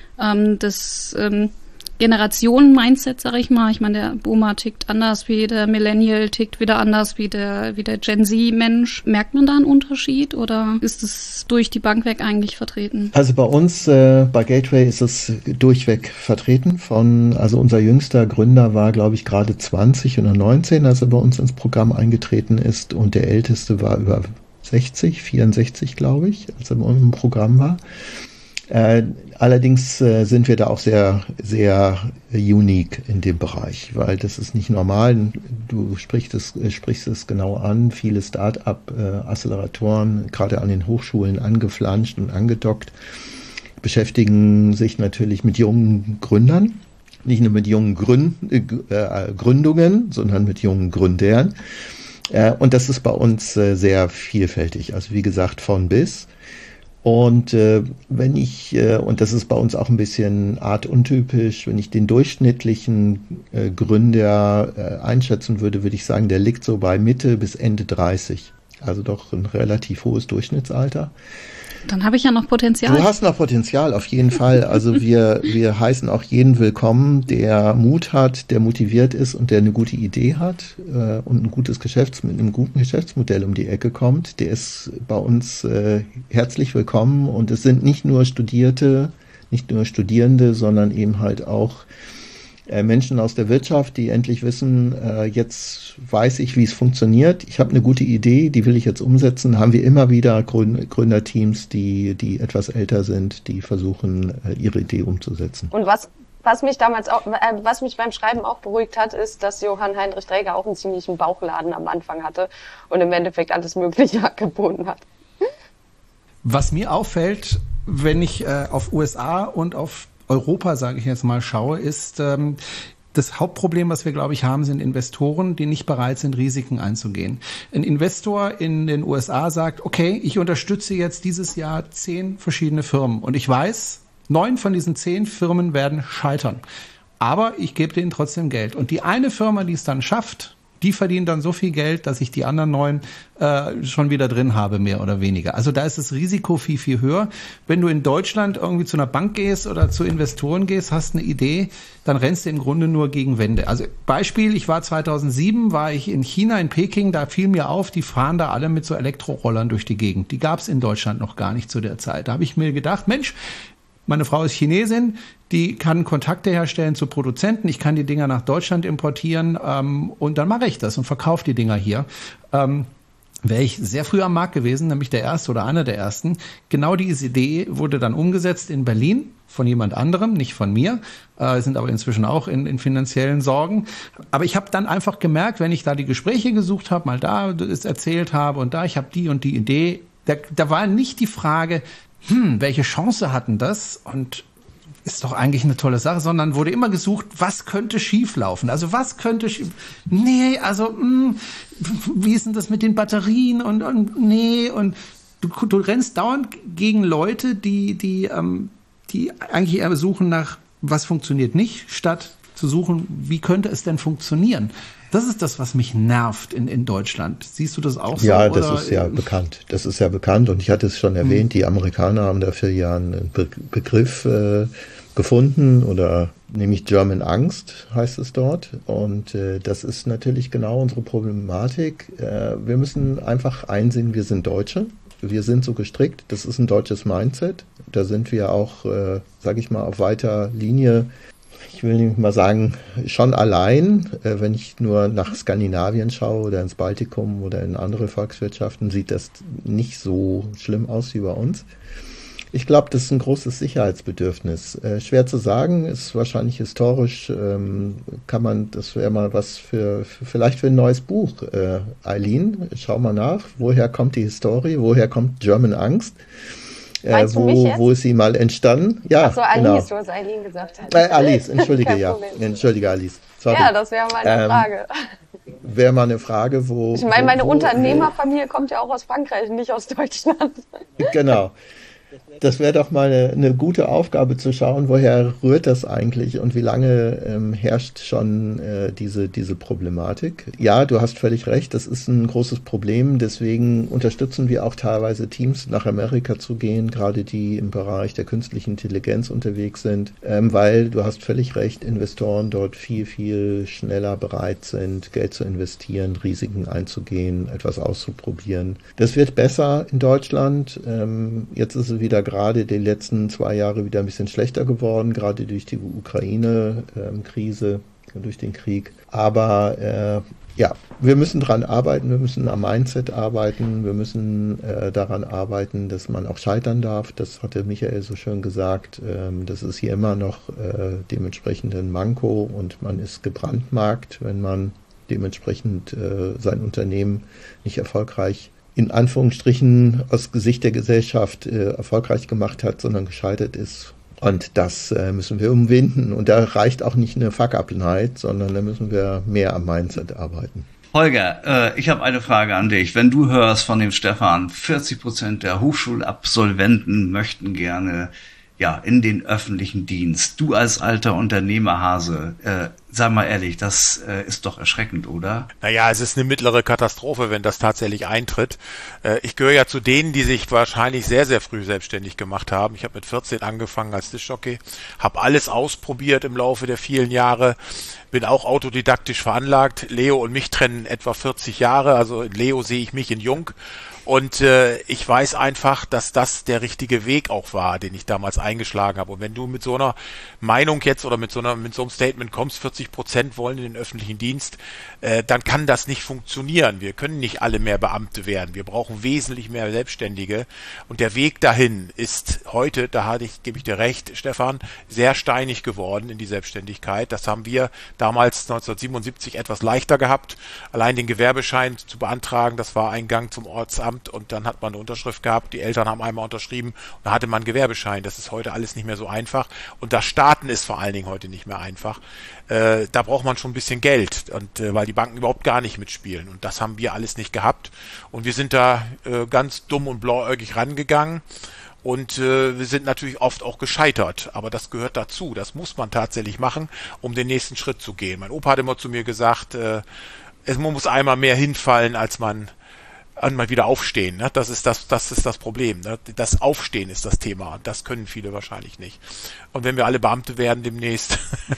des Generationen-Mindset, sag ich mal? Ich meine, der Boomer tickt anders wie der Millennial, tickt wieder anders wie der Gen Z-Mensch. Merkt man da einen Unterschied oder ist es durch die Bank weg eigentlich vertreten? Also bei uns, bei Gateway ist es durchweg vertreten. Also unser jüngster Gründer war, glaube ich, gerade 20 oder 19, als er bei uns ins Programm eingetreten ist, und der älteste war über 64, glaube ich, als er bei uns im Programm war. Allerdings sind wir da auch sehr, sehr unique in dem Bereich, weil das ist nicht normal. Du sprichst es genau an. Viele Start-up-Acceleratoren, gerade an den Hochschulen angeflanscht und angedockt, beschäftigen sich natürlich mit jungen Gründern. Nicht nur mit jungen Gründungen, sondern mit jungen Gründern. Und das ist bei uns sehr vielfältig. Also wie gesagt, von bis. Und und das ist bei uns auch ein bisschen artuntypisch, wenn ich den durchschnittlichen Gründer einschätzen würde, würde ich sagen, der liegt so bei Mitte bis Ende 30. Also doch ein relativ hohes Durchschnittsalter. Dann habe ich ja noch Potenzial. Du hast noch Potenzial, auf jeden Fall. Also wir heißen auch jeden willkommen, der Mut hat, der motiviert ist und der eine gute Idee hat und mit einem guten Geschäftsmodell um die Ecke kommt. Der ist bei uns herzlich willkommen, und es sind nicht nur Studierende, sondern eben halt auch Menschen aus der Wirtschaft, die endlich wissen, jetzt weiß ich, wie es funktioniert. Ich habe eine gute Idee, die will ich jetzt umsetzen. Haben wir immer wieder Gründerteams, die etwas älter sind, die versuchen, ihre Idee umzusetzen. Und was mich damals auch, was mich beim Schreiben auch beruhigt hat, ist, dass Johann Heinrich Draeger auch einen ziemlichen Bauchladen am Anfang hatte und im Endeffekt alles Mögliche angeboten hat. Was mir auffällt, wenn ich auf USA und auf Europa, sage ich jetzt mal, schaue, ist das Hauptproblem, was wir, glaube ich, haben, sind Investoren, die nicht bereit sind, Risiken einzugehen. Ein Investor in den USA sagt, okay, ich unterstütze jetzt dieses Jahr 10 verschiedene Firmen und ich weiß, 9 von diesen 10 Firmen werden scheitern. Aber ich gebe denen trotzdem Geld. Und die eine Firma, die es dann schafft, die verdient dann so viel Geld, dass ich die anderen 9 schon wieder drin habe, mehr oder weniger. Also da ist das Risiko viel, viel höher. Wenn du in Deutschland irgendwie zu einer Bank gehst oder zu Investoren gehst, hast eine Idee, dann rennst du im Grunde nur gegen Wände. Also Beispiel, 2007 war ich in China, in Peking, da fiel mir auf, die fahren da alle mit so Elektrorollern durch die Gegend. Die gab es in Deutschland noch gar nicht zu der Zeit. Da habe ich mir gedacht, Mensch, meine Frau ist Chinesin, die kann Kontakte herstellen zu Produzenten. Ich kann die Dinger nach Deutschland importieren und dann mache ich das und verkaufe die Dinger hier. Wäre ich sehr früh am Markt gewesen, nämlich der erste oder einer der ersten. Genau diese Idee wurde dann umgesetzt in Berlin von jemand anderem, nicht von mir, sind aber inzwischen auch in finanziellen Sorgen. Aber ich habe dann einfach gemerkt, wenn ich da die Gespräche gesucht habe, mal da es erzählt habe und da, ich habe die und die Idee, da war nicht die Frage, welche Chance hatten das? Und ist doch eigentlich eine tolle Sache, sondern wurde immer gesucht, was könnte schieflaufen? Also was könnte wie ist denn das mit den Batterien und du rennst dauernd gegen Leute, die eigentlich eher suchen nach, was funktioniert nicht, statt zu suchen, wie könnte es denn funktionieren? Das ist das, was mich nervt in Deutschland. Siehst du das auch so? Ja, das ist ja bekannt. Das ist ja bekannt und ich hatte es schon erwähnt, die Amerikaner haben dafür ja einen Begriff gefunden oder nämlich German Angst heißt es dort und das ist natürlich genau unsere Problematik. Wir müssen einfach einsehen, wir sind Deutsche. Wir sind so gestrickt, das ist ein deutsches Mindset. Da sind wir auch, sage ich mal, auf weiter Linie. Ich will nicht mal sagen, schon allein, wenn ich nur nach Skandinavien schaue oder ins Baltikum oder in andere Volkswirtschaften, sieht das nicht so schlimm aus wie bei uns. Ich glaube, das ist ein großes Sicherheitsbedürfnis. Schwer zu sagen, ist wahrscheinlich historisch, das wäre mal was vielleicht für ein neues Buch. Eileen, schau mal nach, woher kommt die Historie, woher kommt German Angst? Wo ist sie mal entstanden? Ja, ach so, Alice, genau. Du hast Eileen gesagt. Alice, entschuldige, ja. Entschuldige, Alice. Sorry. Ja, das wäre mal eine Frage. Wäre mal eine Frage, wo... Ich meine, meine Unternehmerfamilie kommt ja auch aus Frankreich, nicht aus Deutschland. Genau. Das wäre doch mal eine gute Aufgabe zu schauen, woher rührt das eigentlich und wie lange herrscht schon diese Problematik. Ja, du hast völlig recht, das ist ein großes Problem, deswegen unterstützen wir auch teilweise Teams, nach Amerika zu gehen, gerade die im Bereich der künstlichen Intelligenz unterwegs sind, weil du hast völlig recht, Investoren dort viel, viel schneller bereit sind, Geld zu investieren, Risiken einzugehen, etwas auszuprobieren. Das wird besser in Deutschland. Jetzt ist es wieder gerade die letzten 2 Jahre wieder ein bisschen schlechter geworden, gerade durch die Ukraine-Krise, durch den Krieg. Aber wir müssen dran arbeiten, wir müssen am Mindset arbeiten, wir müssen daran arbeiten, dass man auch scheitern darf. Das hatte Michael so schön gesagt. Das ist hier immer noch dementsprechend ein Manko und man ist gebrandmarkt, wenn man dementsprechend sein Unternehmen nicht erfolgreich in Anführungsstrichen aus Sicht der Gesellschaft erfolgreich gemacht hat, sondern gescheitert ist. Und das müssen wir umwinden. Und da reicht auch nicht eine Fuck-Up-Night, sondern da müssen wir mehr am Mindset arbeiten. Holger, ich habe eine Frage an dich. Wenn du hörst von dem Stefan, 40% der Hochschulabsolventen möchten gerne in den öffentlichen Dienst. Du als alter Unternehmerhase, sag mal ehrlich, das ist doch erschreckend, oder? Naja, es ist eine mittlere Katastrophe, wenn das tatsächlich eintritt. Ich gehöre ja zu denen, die sich wahrscheinlich sehr, sehr früh selbstständig gemacht haben. Ich habe mit 14 angefangen als Diskjockey, habe alles ausprobiert im Laufe der vielen Jahre, bin auch autodidaktisch veranlagt. Leo und mich trennen etwa 40 Jahre, also in Leo sehe ich mich in jung. Und ich weiß einfach, dass das der richtige Weg auch war, den ich damals eingeschlagen habe. Und wenn du mit so einer Meinung jetzt oder mit so einem Statement kommst, 40% wollen in den öffentlichen Dienst, dann kann das nicht funktionieren. Wir können nicht alle mehr Beamte werden. Wir brauchen wesentlich mehr Selbstständige. Und der Weg dahin ist heute, gebe ich dir recht, Stefan, sehr steinig geworden in die Selbstständigkeit. Das haben wir damals 1977 etwas leichter gehabt. Allein den Gewerbeschein zu beantragen, das war ein Gang zum Ortsamt und dann hat man eine Unterschrift gehabt. Die Eltern haben einmal unterschrieben und da hatte man einen Gewerbeschein. Das ist heute alles nicht mehr so einfach. Und das Starten ist vor allen Dingen heute nicht mehr einfach. Da braucht man schon ein bisschen Geld, und weil die Banken überhaupt gar nicht mitspielen. Und das haben wir alles nicht gehabt. Und wir sind da ganz dumm und blauäugig rangegangen. Und wir sind natürlich oft auch gescheitert, aber das gehört dazu. Das muss man tatsächlich machen, um den nächsten Schritt zu gehen. Mein Opa hat immer zu mir gesagt, man muss einmal mehr hinfallen, als man wieder aufstehen. Ne? Das ist das Problem. Ne? Das Aufstehen ist das Thema. Und das können viele wahrscheinlich nicht. Und wenn wir alle Beamte werden demnächst,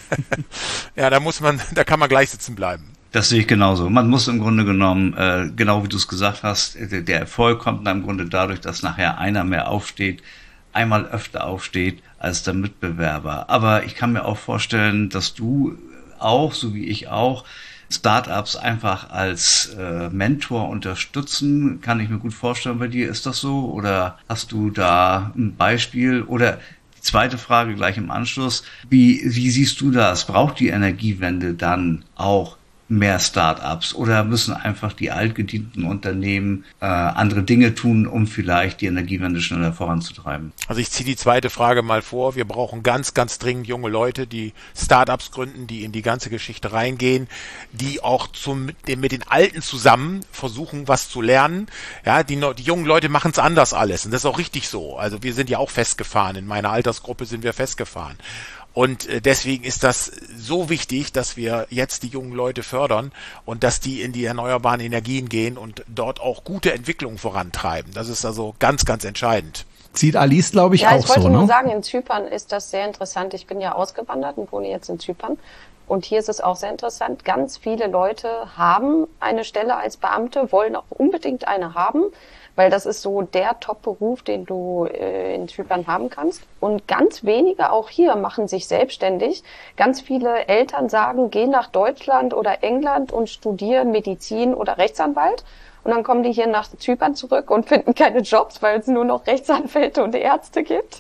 ja, da kann man gleich sitzen bleiben. Das sehe ich genauso. Man muss im Grunde genommen, genau wie du es gesagt hast, der Erfolg kommt dann im Grunde dadurch, dass nachher einer mehr aufsteht, einmal öfter aufsteht als der Mitbewerber. Aber ich kann mir auch vorstellen, dass du auch, so wie ich auch, Startups einfach als Mentor unterstützen. Kann ich mir gut vorstellen bei dir. Ist das so? Oder hast du da ein Beispiel? Oder die zweite Frage gleich im Anschluss. Wie siehst du das? Braucht die Energiewende dann auch mehr Startups oder müssen einfach die altgedienten Unternehmen andere Dinge tun, um vielleicht die Energiewende schneller voranzutreiben? Also ich ziehe die zweite Frage mal vor. Wir brauchen ganz, ganz dringend junge Leute, die Startups gründen, die in die ganze Geschichte reingehen, die auch mit den Alten zusammen versuchen, was zu lernen. Ja, die jungen Leute machen es anders alles und das ist auch richtig so. Also wir sind ja auch festgefahren. In meiner Altersgruppe sind wir festgefahren. Und deswegen ist das so wichtig, dass wir jetzt die jungen Leute fördern und dass die in die erneuerbaren Energien gehen und dort auch gute Entwicklungen vorantreiben. Das ist also ganz, ganz entscheidend. Sieht Alice, glaube ich, auch so. Ja, ich wollte nur sagen, in Zypern ist das sehr interessant. Ich bin ja ausgewandert und wohne jetzt in Zypern. Und hier ist es auch sehr interessant. Ganz viele Leute haben eine Stelle als Beamte, wollen auch unbedingt eine haben, weil das ist so der Top-Beruf, den du in Zypern haben kannst. Und ganz wenige auch hier machen sich selbstständig. Ganz viele Eltern sagen, geh nach Deutschland oder England und studiere Medizin oder Rechtsanwalt. Und dann kommen die hier nach Zypern zurück und finden keine Jobs, weil es nur noch Rechtsanwälte und Ärzte gibt.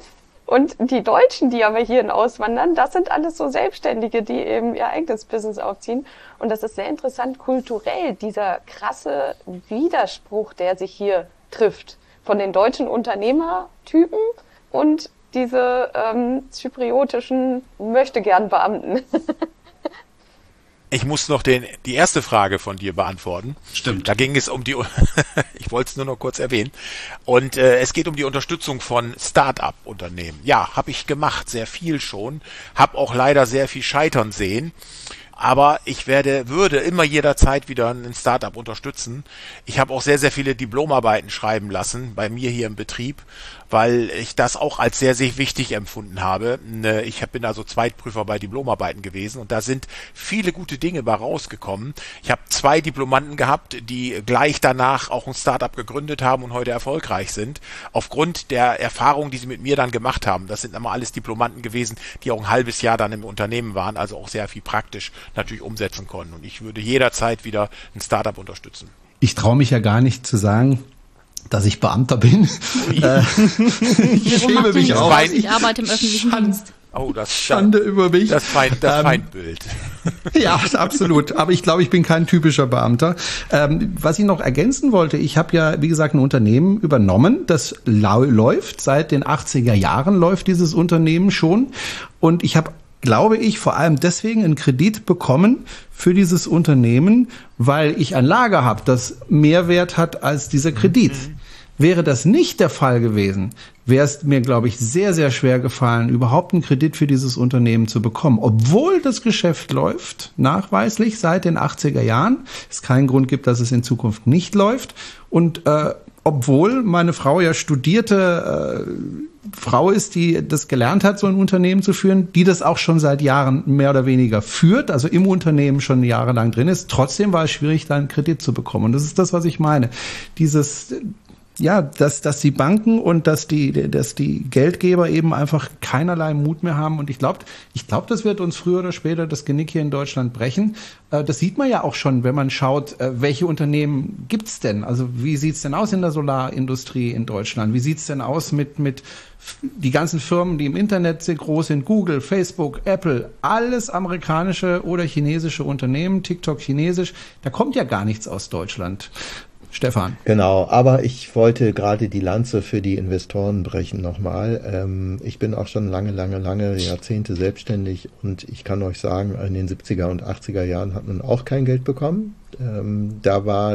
Und die Deutschen, die aber hierhin auswandern, das sind alles so Selbstständige, die eben ihr eigenes Business aufziehen. Und das ist sehr interessant kulturell, dieser krasse Widerspruch, der sich hier trifft. Von den deutschen Unternehmertypen und diese zypriotischen Möchtegern-Beamten. Ich muss noch die erste Frage von dir beantworten. Stimmt. Da ging es um ich wollte es nur noch kurz erwähnen. Und es geht um die Unterstützung von Start-up-Unternehmen. Ja, habe ich gemacht, sehr viel schon. Habe auch leider sehr viel scheitern sehen. Aber ich würde immer jederzeit wieder ein Startup unterstützen. Ich habe auch sehr, sehr viele Diplomarbeiten schreiben lassen bei mir hier im Betrieb, weil ich das auch als sehr, sehr wichtig empfunden habe. Ich bin also Zweitprüfer bei Diplomarbeiten gewesen und da sind viele gute Dinge bei rausgekommen. Ich habe 2 Diplomanten gehabt, die gleich danach auch ein Startup gegründet haben und heute erfolgreich sind, aufgrund der Erfahrung, die sie mit mir dann gemacht haben. Das sind immer alles Diplomanten gewesen, die auch ein halbes Jahr dann im Unternehmen waren, also auch sehr viel praktisch natürlich umsetzen konnten. Und ich würde jederzeit wieder ein Startup unterstützen. Ich traue mich ja gar nicht zu sagen, dass ich Beamter bin. Ich schäme mich auch. Ich arbeite im öffentlichen Dienst. Oh, das Schande über mich. Das Feindbild. Ja, absolut. Aber ich glaube, ich bin kein typischer Beamter. Was ich noch ergänzen wollte, ich habe ja, wie gesagt, ein Unternehmen übernommen. Das läuft seit den 80er Jahren, läuft dieses Unternehmen schon. Und ich habe, glaube ich, vor allem deswegen einen Kredit bekommen für dieses Unternehmen, weil ich ein Lager habe, das mehr Wert hat als dieser Kredit. Wäre das nicht der Fall gewesen, wäre es mir, glaube ich, sehr, sehr schwer gefallen, überhaupt einen Kredit für dieses Unternehmen zu bekommen. Obwohl das Geschäft läuft, nachweislich seit den 80er Jahren, es keinen Grund gibt, dass es in Zukunft nicht läuft. Und obwohl meine Frau ja studierte Frau ist, die das gelernt hat, so ein Unternehmen zu führen, die das auch schon seit Jahren mehr oder weniger führt, also im Unternehmen schon jahrelang drin ist. Trotzdem war es schwierig, da einen Kredit zu bekommen. Und das ist das, was ich meine. Dass die Banken und dass die Geldgeber eben einfach keinerlei Mut mehr haben. Und ich glaube, das wird uns früher oder später das Genick hier in Deutschland brechen. Das sieht man ja auch schon, wenn man schaut, welche Unternehmen gibt's denn? Also wie sieht's denn aus in der Solarindustrie in Deutschland? Wie sieht's denn aus mit die ganzen Firmen, die im Internet sehr groß sind? Google, Facebook, Apple, alles amerikanische oder chinesische Unternehmen, TikTok chinesisch. Da kommt ja gar nichts aus Deutschland. Stefan. Genau, aber ich wollte gerade die Lanze für die Investoren brechen nochmal. Ich bin auch schon lange Jahrzehnte selbstständig und ich kann euch sagen, in den 70er und 80er Jahren hat man auch kein Geld bekommen. Da war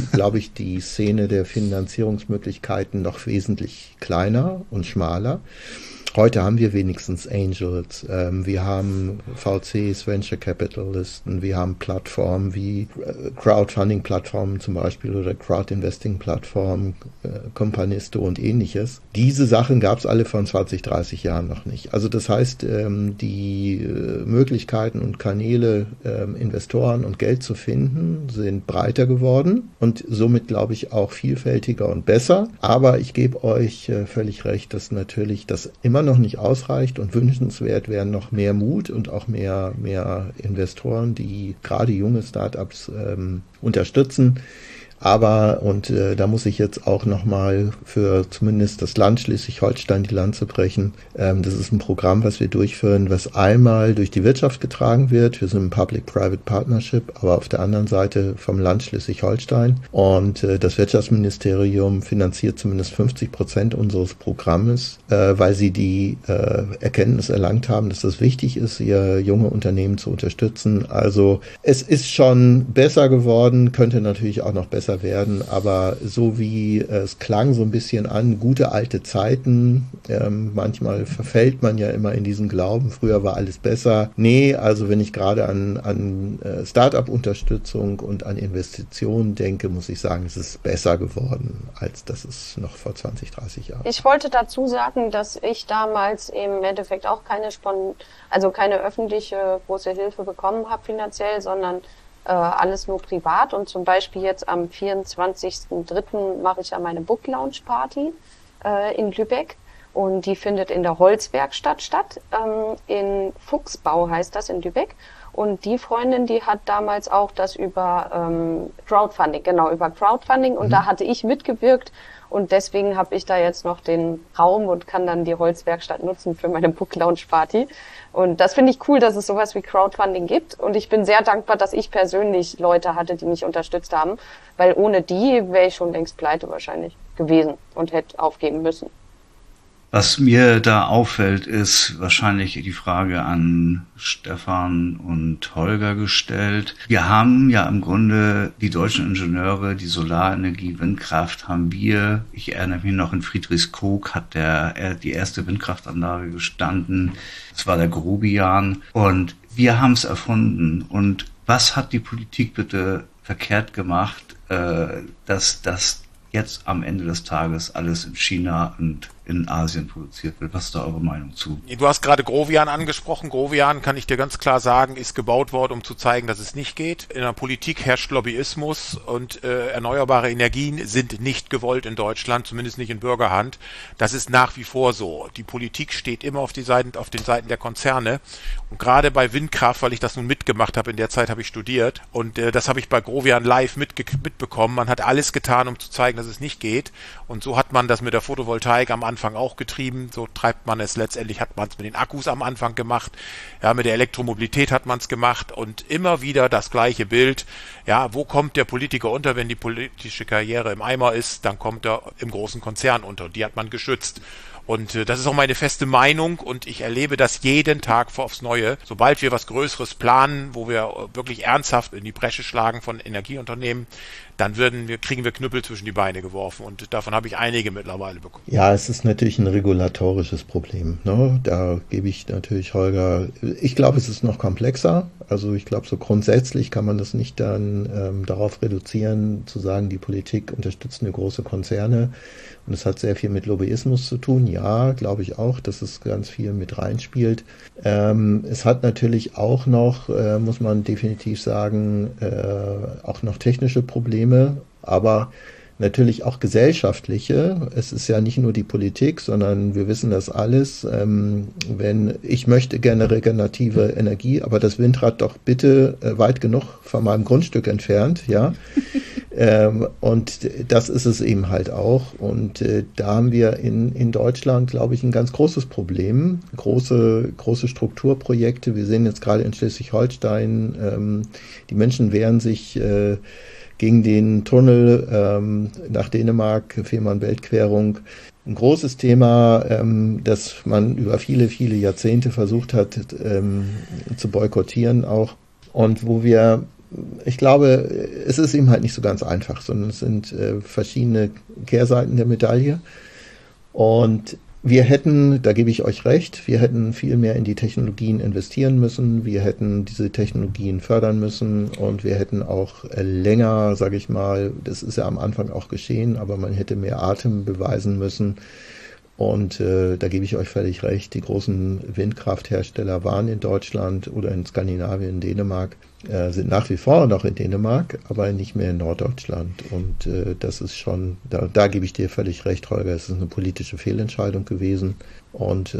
die Szene der Finanzierungsmöglichkeiten noch wesentlich kleiner und schmaler. Heute haben wir wenigstens Angels, wir haben VCs, Venture Capitalisten, wir haben Plattformen wie Crowdfunding-Plattformen zum Beispiel oder Crowd-Investing-Plattformen, Companisto und ähnliches. Diese Sachen gab es alle vor 20, 30 Jahren noch nicht. Also das heißt, die Möglichkeiten und Kanäle, Investoren und Geld zu finden, sind breiter geworden und somit, glaube ich, auch vielfältiger und besser. Aber ich gebe euch völlig recht, dass natürlich das immer noch nicht ausreicht und wünschenswert wären noch mehr Mut und auch mehr Investoren, die gerade junge Startups unterstützen. Aber, und da muss ich jetzt auch nochmal für zumindest das Land Schleswig-Holstein die Lanze brechen. Das ist ein Programm, was wir durchführen, was einmal durch die Wirtschaft getragen wird. Wir sind ein Public-Private Partnership, aber auf der anderen Seite vom Land Schleswig-Holstein. Und das Wirtschaftsministerium finanziert zumindest 50% unseres Programmes, weil sie die Erkenntnis erlangt haben, dass es wichtig ist, ihr junge Unternehmen zu unterstützen. Also es ist schon besser geworden, könnte natürlich auch noch besser werden, aber so wie es klang so ein bisschen an, gute alte Zeiten, manchmal verfällt man ja immer in diesen Glauben, früher war alles besser. Nee, also wenn ich gerade an Start-up-Unterstützung und an Investitionen denke, muss ich sagen, es ist besser geworden, als das es noch vor 20, 30 Jahren. Ich wollte dazu sagen, dass ich damals im Endeffekt auch keine öffentliche große Hilfe bekommen habe finanziell, sondern alles nur privat. Und zum Beispiel jetzt am 24.03. mache ich ja meine Book Launch Party in Lübeck und die findet in der Holzwerkstatt statt, in Fuchsbau heißt das in Lübeck. Und die Freundin, die hat damals auch das über Crowdfunding und da hatte ich mitgewirkt und deswegen habe ich da jetzt noch den Raum und kann dann die Holzwerkstatt nutzen für meine Book Launch Party. Und das finde ich cool, dass es sowas wie Crowdfunding gibt und ich bin sehr dankbar, dass ich persönlich Leute hatte, die mich unterstützt haben, weil ohne die wäre ich schon längst pleite wahrscheinlich gewesen und hätte aufgeben müssen. Was mir da auffällt, ist wahrscheinlich die Frage an Stefan und Holger gestellt. Wir haben ja im Grunde die deutschen Ingenieure, die Solarenergie, Windkraft haben wir. Ich erinnere mich noch, in Friedrichskoog hat die erste Windkraftanlage gestanden. Das war der Grobian. Und wir haben es erfunden. Und was hat die Politik bitte verkehrt gemacht, dass das jetzt am Ende des Tages alles in China und in Asien produziert wird? Was ist da eure Meinung zu? Du hast gerade Grovian angesprochen. Grovian, kann ich dir ganz klar sagen, ist gebaut worden, um zu zeigen, dass es nicht geht. In der Politik herrscht Lobbyismus und erneuerbare Energien sind nicht gewollt in Deutschland, zumindest nicht in Bürgerhand. Das ist nach wie vor so. Die Politik steht immer auf den Seiten der Konzerne. Und gerade bei Windkraft, weil ich das nun mitgemacht habe, in der Zeit habe ich studiert und das habe ich bei Grovian live mitbekommen. Man hat alles getan, um zu zeigen, dass es nicht geht. Und so hat man das mit der Photovoltaik am Anfang auch getrieben. So treibt man es letztendlich, hat man es mit den Akkus am Anfang gemacht. Ja, mit der Elektromobilität hat man es gemacht und immer wieder das gleiche Bild. Ja, wo kommt der Politiker unter, wenn die politische Karriere im Eimer ist? Dann kommt er im großen Konzern unter. Die hat man geschützt. Und das ist auch meine feste Meinung und ich erlebe das jeden Tag aufs Neue. Sobald wir was Größeres planen, wo wir wirklich ernsthaft in die Bresche schlagen von Energieunternehmen, dann kriegen wir Knüppel zwischen die Beine geworfen und davon habe ich einige mittlerweile bekommen. Ja, es ist natürlich ein regulatorisches Problem, ne? Da gebe ich natürlich Holger, ich glaube, es ist noch komplexer, also ich glaube, so grundsätzlich kann man das nicht dann darauf reduzieren, zu sagen, die Politik unterstützt eine große Konzerne und es hat sehr viel mit Lobbyismus zu tun, ja, glaube ich auch, dass es ganz viel mit reinspielt. Es hat natürlich auch noch, muss man definitiv sagen, auch noch technische Probleme, aber natürlich auch gesellschaftliche. Es ist ja nicht nur die Politik, sondern wir wissen das alles. Wenn ich möchte gerne regenerative Energie, aber das Windrad doch bitte weit genug von meinem Grundstück entfernt, ja. Und das ist es eben halt auch. Und da haben wir in Deutschland, glaube ich, ein ganz großes Problem. Große Strukturprojekte. Wir sehen jetzt gerade in Schleswig-Holstein, die Menschen wehren sich gegen den Tunnel nach Dänemark, Fehmarn-Belt-Querung. Ein großes Thema, das man über viele, viele Jahrzehnte versucht hat zu boykottieren auch. Und ich glaube, es ist eben halt nicht so ganz einfach, sondern es sind verschiedene Kehrseiten der Medaille. Und wir hätten, da gebe ich euch recht, wir hätten viel mehr in die Technologien investieren müssen, wir hätten diese Technologien fördern müssen und wir hätten auch länger, sage ich mal, das ist ja am Anfang auch geschehen, aber man hätte mehr Atem beweisen müssen. Und da gebe ich euch völlig recht, die großen Windkrafthersteller waren in Deutschland oder in Skandinavien, in Dänemark, sind nach wie vor noch in Dänemark, aber nicht mehr in Norddeutschland. Und das ist schon, da gebe ich dir völlig recht, Holger, es ist eine politische Fehlentscheidung gewesen und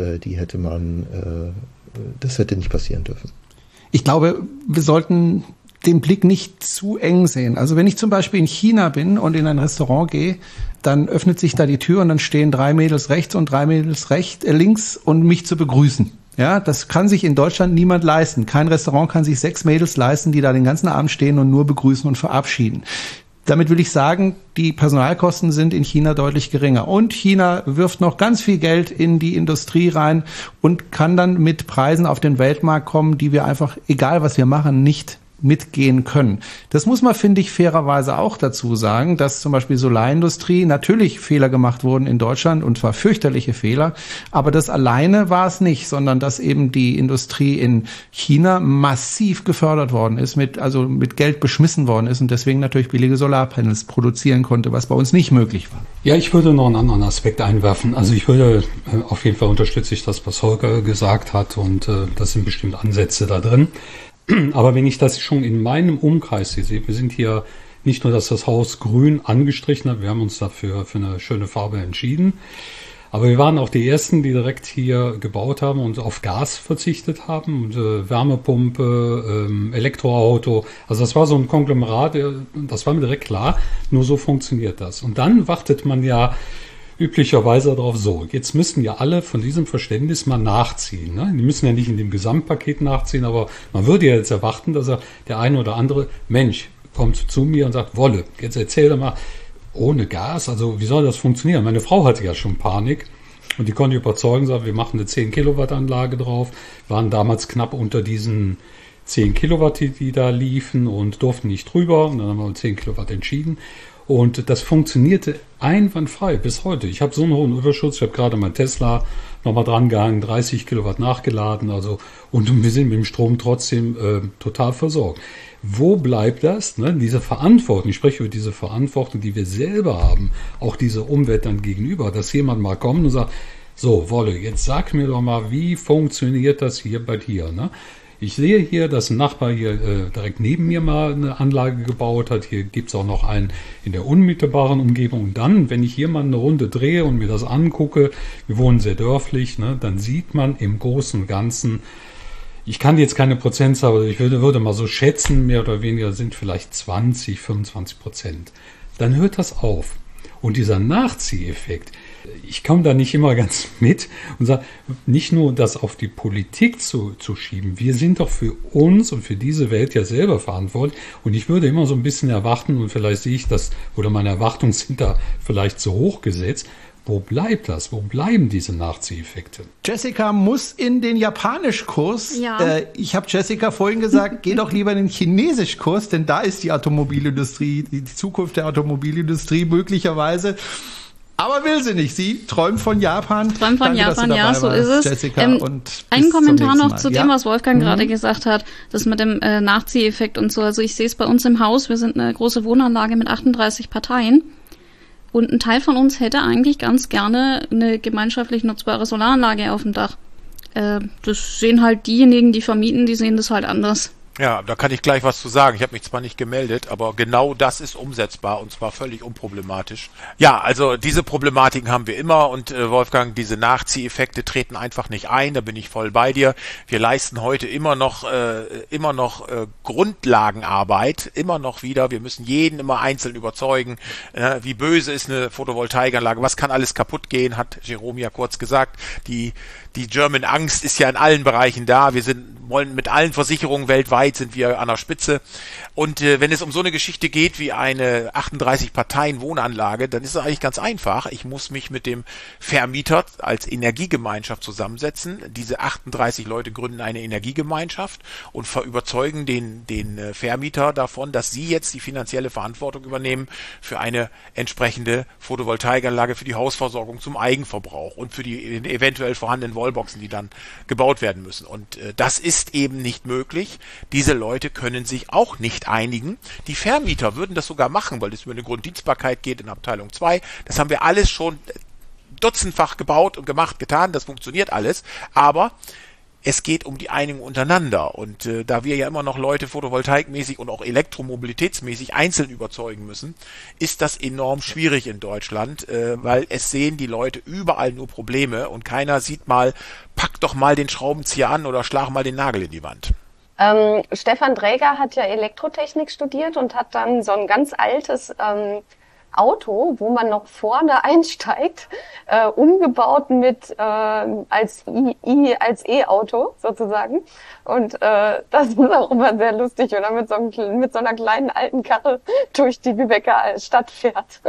das hätte nicht passieren dürfen. Ich glaube, wir sollten den Blick nicht zu eng sehen. Also wenn ich zum Beispiel in China bin und in ein Restaurant gehe, dann öffnet sich da die Tür und dann stehen 3 Mädels rechts und 3 Mädels links und mich zu begrüßen. Ja, das kann sich in Deutschland niemand leisten. Kein Restaurant kann sich 6 Mädels leisten, die da den ganzen Abend stehen und nur begrüßen und verabschieden. Damit will ich sagen, die Personalkosten sind in China deutlich geringer. Und China wirft noch ganz viel Geld in die Industrie rein und kann dann mit Preisen auf den Weltmarkt kommen, die wir einfach, egal was wir machen, nicht mitgehen können. Das muss man, finde ich, fairerweise auch dazu sagen, dass zum Beispiel Solarindustrie natürlich Fehler gemacht wurden in Deutschland und zwar fürchterliche Fehler, aber das alleine war es nicht, sondern dass eben die Industrie in China massiv gefördert worden ist, mit Geld beschmissen worden ist und deswegen natürlich billige Solarpanels produzieren konnte, was bei uns nicht möglich war. Ja, ich würde noch einen anderen Aspekt einwerfen. Also ich würde auf jeden Fall unterstütze ich das, was Holger gesagt hat und das sind bestimmt Ansätze da drin. Aber wenn ich das schon in meinem Umkreis sehe, wir sind hier nicht nur, dass das Haus grün angestrichen hat, wir haben uns dafür für eine schöne Farbe entschieden, aber wir waren auch die Ersten, die direkt hier gebaut haben und auf Gas verzichtet haben, und, Wärmepumpe, Elektroauto, also das war so ein Konglomerat, das war mir direkt klar, nur so funktioniert das. Und dann wartet man ja üblicherweise darauf, so, jetzt müssen ja alle von diesem Verständnis mal nachziehen. Ne? Die müssen ja nicht in dem Gesamtpaket nachziehen, aber man würde ja jetzt erwarten, dass der eine oder andere Mensch kommt zu mir und sagt, Wolle, jetzt erzähl doch mal, ohne Gas, also wie soll das funktionieren? Meine Frau hatte ja schon Panik und die konnte überzeugen, sagt, wir machen eine 10 Kilowatt Anlage drauf, waren damals knapp unter diesen 10 Kilowatt, die da liefen und durften nicht drüber und dann haben wir 10 Kilowatt entschieden. Und das funktionierte einwandfrei bis heute. Ich habe so einen hohen Überschuss. Ich habe gerade mein Tesla nochmal dran gehangen, 30 Kilowatt nachgeladen. Und wir sind mit dem Strom trotzdem total versorgt. Wo bleibt das? Ne? Diese Verantwortung, ich spreche über diese Verantwortung, die wir selber haben, auch diese Umwelt dann gegenüber, dass jemand mal kommt und sagt, so, Wolle, jetzt sag mir doch mal, wie funktioniert das hier bei dir? Ne? Ich sehe hier, dass ein Nachbar hier direkt neben mir mal eine Anlage gebaut hat. Hier gibt es auch noch einen in der unmittelbaren Umgebung. Und dann, wenn ich hier mal eine Runde drehe und mir das angucke, wir wohnen sehr dörflich, ne, dann sieht man im Großen und Ganzen, ich kann jetzt keine Prozentzahl, aber ich würde mal so schätzen, mehr oder weniger sind vielleicht 20-25%. Dann hört das auf. Und dieser Nachzieheffekt, ich komme da nicht immer ganz mit und sage, nicht nur das auf die Politik zu schieben, wir sind doch für uns und für diese Welt ja selber verantwortlich und ich würde immer so ein bisschen erwarten und vielleicht sehe ich das, oder meine Erwartungen sind da vielleicht zu hoch gesetzt, wo bleibt das? Wo bleiben diese Nachzieheffekte? Jessica muss in den Japanischkurs. Ja. Ich habe Jessica vorhin gesagt, geh doch lieber in den Chinesischkurs, denn da ist die Automobilindustrie, die Zukunft der Automobilindustrie möglicherweise. Aber will sie nicht. Sie träumt von Japan. Ja, so ist es. Jessica, und ein Kommentar noch zu ja? dem, was Wolfgang gerade gesagt hat, das mit dem Nachzieheffekt und so. Also ich sehe es bei uns im Haus. Wir sind eine große Wohnanlage mit 38 Parteien. Und ein Teil von uns hätte eigentlich ganz gerne eine gemeinschaftlich nutzbare Solaranlage auf dem Dach. Das sehen halt diejenigen, die vermieten, die sehen das halt anders. Ja, da kann ich gleich was zu sagen. Ich habe mich zwar nicht gemeldet, aber genau das ist umsetzbar und zwar völlig unproblematisch. Ja, also diese Problematiken haben wir immer und Wolfgang, diese Nachzieheffekte treten einfach nicht ein, da bin ich voll bei dir. Wir leisten heute immer noch Grundlagenarbeit, immer noch wieder. Wir müssen jeden immer einzeln überzeugen, wie böse ist eine Photovoltaikanlage, was kann alles kaputt gehen, hat Jerome ja kurz gesagt. Die German Angst ist ja in allen Bereichen da. Wir wollen mit allen Versicherungen weltweit sind wir an der Spitze. Und wenn es um so eine Geschichte geht wie eine 38-Parteien-Wohnanlage, dann ist es eigentlich ganz einfach. Ich muss mich mit dem Vermieter als Energiegemeinschaft zusammensetzen. Diese 38 Leute gründen eine Energiegemeinschaft und überzeugen den Vermieter davon, dass sie jetzt die finanzielle Verantwortung übernehmen für eine entsprechende Photovoltaikanlage für die Hausversorgung zum Eigenverbrauch und für die eventuell vorhandenen Wallboxen, die dann gebaut werden müssen. Und das ist eben nicht möglich. Diese Leute können sich auch nicht einigen. Die Vermieter würden das sogar machen, weil es über eine Grunddienstbarkeit geht in Abteilung 2. Das haben wir alles schon dutzendfach gebaut und gemacht, getan. Das funktioniert alles. Aber es geht um die Einigung untereinander. Und da wir ja immer noch Leute photovoltaikmäßig und auch elektromobilitätsmäßig einzeln überzeugen müssen, ist das enorm schwierig in Deutschland, weil es sehen die Leute überall nur Probleme und keiner sieht mal, pack doch mal den Schraubenzieher an oder schlag mal den Nagel in die Wand. Stefan Dräger hat ja Elektrotechnik studiert und hat dann so ein ganz altes Auto, wo man noch vorne einsteigt, umgebaut mit als E-Auto sozusagen. Und das ist auch immer sehr lustig, wenn er mit so einer kleinen alten Karre durch die Lübecker Stadt fährt.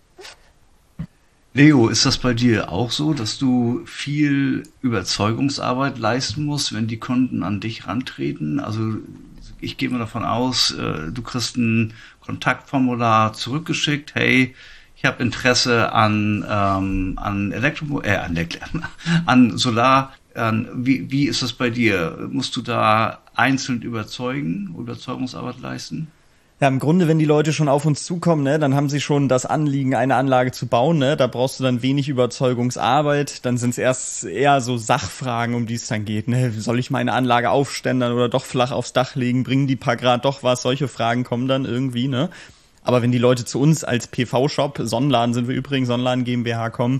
Leo, ist das bei dir auch so, dass du viel Überzeugungsarbeit leisten musst, wenn die Kunden an dich rantreten? Also ich gehe mal davon aus, du kriegst ein Kontaktformular zurückgeschickt. Hey, ich habe Interesse an Solar. Wie ist das bei dir? Musst du da einzeln Überzeugungsarbeit leisten? Ja, im Grunde, wenn die Leute schon auf uns zukommen, ne, dann haben sie schon das Anliegen, eine Anlage zu bauen. Ne? Da brauchst du dann wenig Überzeugungsarbeit. Dann sind es erst eher so Sachfragen, um die es dann geht. Ne? Soll ich meine Anlage aufständern oder doch flach aufs Dach legen? Bringen die paar Grad doch was? Solche Fragen kommen dann irgendwie. Ne? Aber wenn die Leute zu uns als PV-Shop, Sonnenladen sind wir übrigens, Sonnenladen GmbH kommen,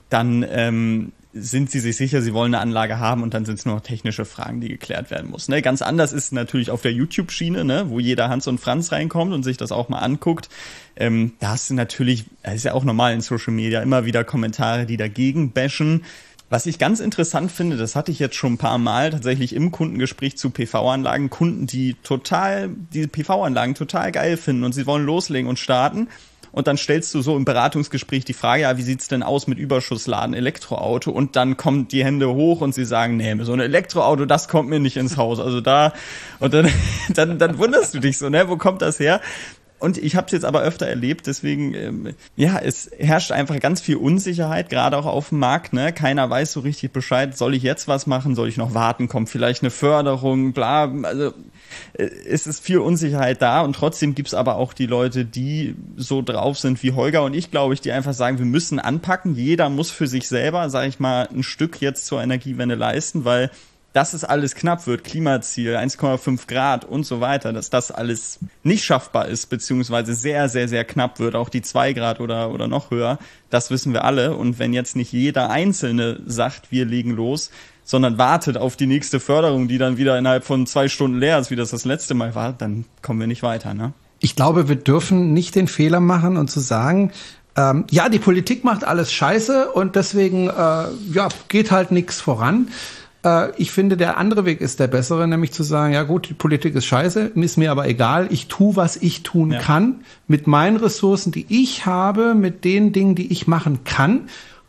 dann sind sie sich sicher, sie wollen eine Anlage haben und dann sind es nur noch technische Fragen, die geklärt werden müssen. Ne? Ganz anders ist natürlich auf der YouTube-Schiene, ne? Wo jeder Hans und Franz reinkommt und sich das auch mal anguckt. Da hast du natürlich, das ist ja auch normal in Social Media, immer wieder Kommentare, die dagegen bashen. Was ich ganz interessant finde, das hatte ich jetzt schon ein paar Mal tatsächlich im Kundengespräch zu PV-Anlagen, Kunden, die diese PV-Anlagen total geil finden und sie wollen loslegen und starten. Und dann stellst du so im Beratungsgespräch die Frage, ja, wie sieht's denn aus mit Überschussladen, Elektroauto? Und dann kommen die Hände hoch und sie sagen, nee, so ein Elektroauto, das kommt mir nicht ins Haus. Also und dann wunderst du dich so, ne, wo kommt das her? Und ich habe es jetzt aber öfter erlebt, deswegen, es herrscht einfach ganz viel Unsicherheit, gerade auch auf dem Markt, ne? Keiner weiß so richtig Bescheid, soll ich jetzt was machen, soll ich noch warten, kommt vielleicht eine Förderung, bla, also es ist viel Unsicherheit da und trotzdem gibt's aber auch die Leute, die so drauf sind wie Holger und ich, glaube ich, die einfach sagen, wir müssen anpacken, jeder muss für sich selber, sage ich mal, ein Stück jetzt zur Energiewende leisten, weil dass es alles knapp wird, Klimaziel, 1,5 Grad und so weiter, dass das alles nicht schaffbar ist, beziehungsweise sehr, sehr, sehr knapp wird, auch die 2 Grad oder noch höher, das wissen wir alle. Und wenn jetzt nicht jeder Einzelne sagt, wir legen los, sondern wartet auf die nächste Förderung, die dann wieder innerhalb von 2 Stunden leer ist, wie das letzte Mal war, dann kommen wir nicht weiter, ne? Ich glaube, wir dürfen nicht den Fehler machen und zu sagen, die Politik macht alles scheiße und deswegen geht halt nichts voran. Ich finde, der andere Weg ist der bessere, nämlich zu sagen, ja gut, die Politik ist scheiße, ist mir aber egal, ich tue, was ich tun kann, mit meinen Ressourcen, die ich habe, mit den Dingen, die ich machen kann.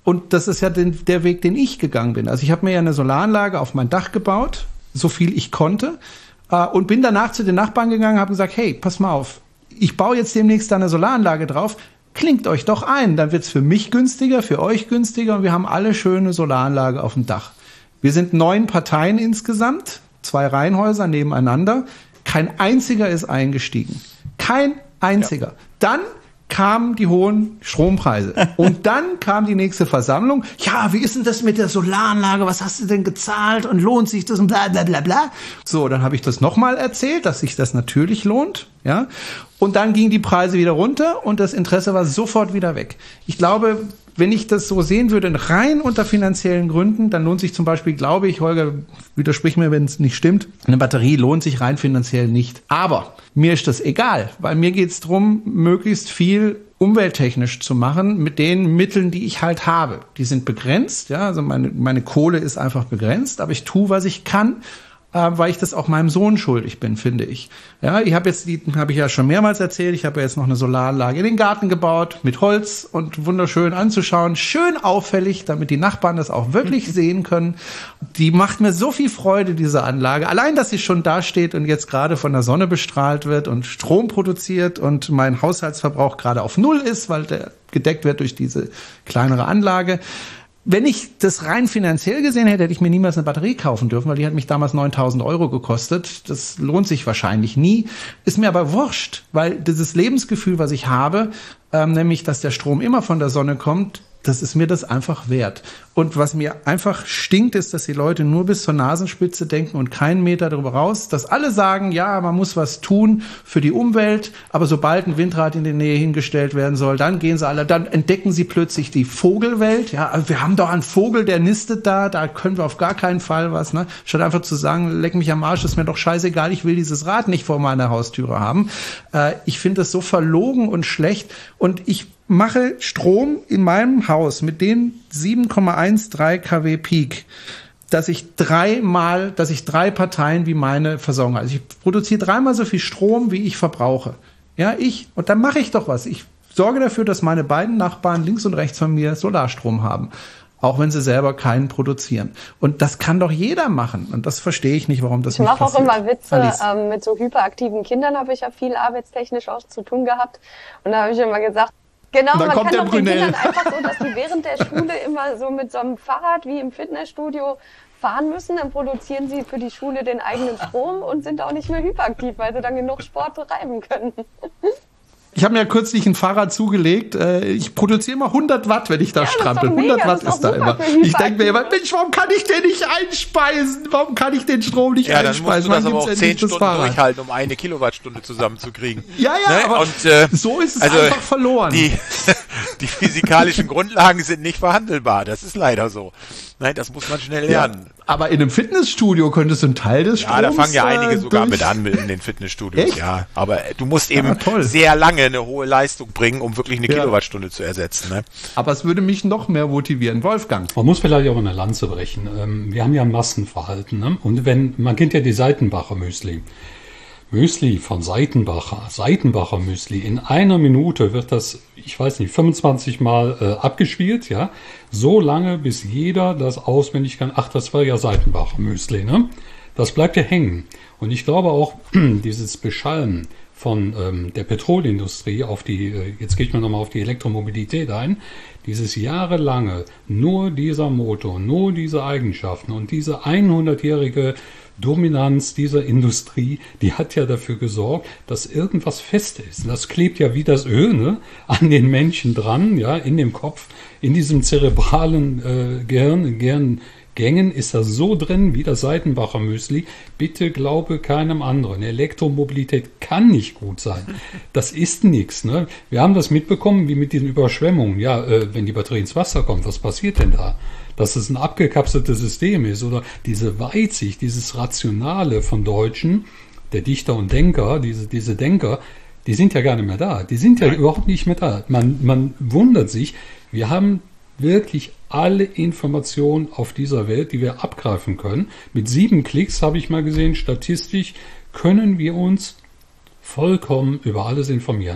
Und das ist ja der Weg, den ich gegangen bin. Also ich habe mir ja eine Solaranlage auf mein Dach gebaut, so viel ich konnte, und bin danach zu den Nachbarn gegangen und habe gesagt, hey, pass mal auf, ich baue jetzt demnächst da eine Solaranlage drauf, klingt euch doch ein, dann wird's für mich günstiger, für euch günstiger und wir haben alle schöne Solaranlage auf dem Dach. Wir sind 9 Parteien insgesamt, 2 Reihenhäuser nebeneinander, kein einziger ist eingestiegen. Kein einziger. Ja. Dann kamen die hohen Strompreise. Und dann kam die nächste Versammlung. Ja, wie ist denn das mit der Solaranlage? Was hast du denn gezahlt? Und lohnt sich das? Und bla bla bla bla. So, dann habe ich das nochmal erzählt, dass sich das natürlich lohnt. Ja. Und dann gingen die Preise wieder runter und das Interesse war sofort wieder weg. Ich glaube, wenn ich das so sehen würde, rein unter finanziellen Gründen, dann lohnt sich zum Beispiel, glaube ich, Holger, widersprich mir, wenn es nicht stimmt, eine Batterie lohnt sich rein finanziell nicht. Aber mir ist das egal, weil mir geht es darum, möglichst viel umwelttechnisch zu machen mit den Mitteln, die ich halt habe. Die sind begrenzt, ja, also meine Kohle ist einfach begrenzt, aber ich tue, was ich kann, weil ich das auch meinem Sohn schuldig bin, finde ich. Ja, ich habe jetzt, habe ich ja schon mehrmals erzählt, ich habe ja jetzt noch eine Solaranlage in den Garten gebaut, mit Holz und wunderschön anzuschauen, schön auffällig, damit die Nachbarn das auch wirklich sehen können. Die macht mir so viel Freude, diese Anlage. Allein, dass sie schon da steht und jetzt gerade von der Sonne bestrahlt wird und Strom produziert und mein Haushaltsverbrauch gerade auf 0 ist, weil der gedeckt wird durch diese kleinere Anlage. Wenn ich das rein finanziell gesehen hätte, hätte ich mir niemals eine Batterie kaufen dürfen, weil die hat mich damals 9.000 € gekostet. Das lohnt sich wahrscheinlich nie. Ist mir aber wurscht, weil dieses Lebensgefühl, was ich habe, nämlich, dass der Strom immer von der Sonne kommt, das ist mir das einfach wert. Und was mir einfach stinkt, ist, dass die Leute nur bis zur Nasenspitze denken und keinen Meter darüber raus, dass alle sagen, ja, man muss was tun für die Umwelt, aber sobald ein Windrad in die Nähe hingestellt werden soll, dann gehen sie alle, dann entdecken sie plötzlich die Vogelwelt. Ja, also wir haben doch einen Vogel, der nistet da können wir auf gar keinen Fall was, ne? Statt einfach zu sagen, leck mich am Arsch, ist mir doch scheißegal, ich will dieses Rad nicht vor meiner Haustüre haben. Ich finde das so verlogen und schlecht und ich mache Strom in meinem Haus mit den 7,13 kW Peak, dass ich 3 Parteien wie meine versorgen. Also ich produziere 3-mal so viel Strom, wie ich verbrauche. Ja, und dann mache ich doch was. Ich sorge dafür, dass meine beiden Nachbarn links und rechts von mir Solarstrom haben. Auch wenn sie selber keinen produzieren. Und das kann doch jeder machen. Und das verstehe ich nicht, warum das nicht passiert. Ich mache auch immer Witze. Mit so hyperaktiven Kindern habe ich ja viel arbeitstechnisch auch zu tun gehabt. Und da habe ich immer gesagt, genau, man kann doch den Kindern einfach so, dass die während der Schule immer so mit so einem Fahrrad wie im Fitnessstudio fahren müssen. Dann produzieren sie für die Schule den eigenen Strom und sind auch nicht mehr hyperaktiv, weil sie dann genug Sport betreiben können. Ich habe mir ja kürzlich ein Fahrrad zugelegt. Ich produziere immer 100 Watt, wenn ich da strampel. 100 Watt ist da immer. Ich denke mir immer, Mensch, warum kann ich den nicht einspeisen? Warum kann ich den Strom nicht einspeisen? Dann musst du das aber auch 10 Stunden durchhalten, um 1 Kilowattstunde zusammenzukriegen. Ja, ne? Aber und, so ist es also einfach verloren. Die physikalischen Grundlagen sind nicht verhandelbar. Das ist leider so. Nein, das muss man schnell lernen. Aber in einem Fitnessstudio könntest du einen Teil des Stroms... Ja, da fangen ja einige sogar mit an in den Fitnessstudios. Echt? Ja, aber du musst eben sehr lange eine hohe Leistung bringen, um wirklich eine Kilowattstunde zu ersetzen. Ne? Aber es würde mich noch mehr motivieren. Wolfgang. Man muss vielleicht auch eine Lanze brechen. Wir haben ja ein Massenverhalten. Ne? Und man kennt ja die Seitenbacher Müsli. Müsli von Seitenbacher Müsli. In einer Minute wird das, ich weiß nicht, 25 Mal abgespielt, ja. So lange, bis jeder das auswendig kann. Ach, das war ja Seitenbacher Müsli, ne? Das bleibt ja hängen. Und ich glaube auch, dieses Beschallen von der Petrolindustrie auf jetzt gehe ich mal nochmal auf die Elektromobilität ein, dieses jahrelange, nur dieser Motor, nur diese Eigenschaften und diese 100-jährige Dominanz dieser Industrie, die hat ja dafür gesorgt, dass irgendwas fest ist. Das klebt ja wie das Öl, ne, an den Menschen dran, ja, in dem Kopf, in diesem zerebralen Gehirngängen ist das so drin wie das Seitenbacher Müsli. Bitte glaube keinem anderen. Elektromobilität kann nicht gut sein. Das ist nichts. Ne? Wir haben das mitbekommen, wie mit diesen Überschwemmungen. Ja, wenn die Batterie ins Wasser kommt, was passiert denn da? Dass es ein abgekapseltes System ist oder diese Weitsicht, dieses Rationale von Deutschen, der Dichter und Denker, diese Denker, die sind ja gar nicht mehr da. Die sind ja überhaupt nicht mehr da. Man wundert sich, wir haben wirklich alle Informationen auf dieser Welt, die wir abgreifen können. Mit 7 Klicks, habe ich mal gesehen, statistisch können wir uns vollkommen über alles informieren.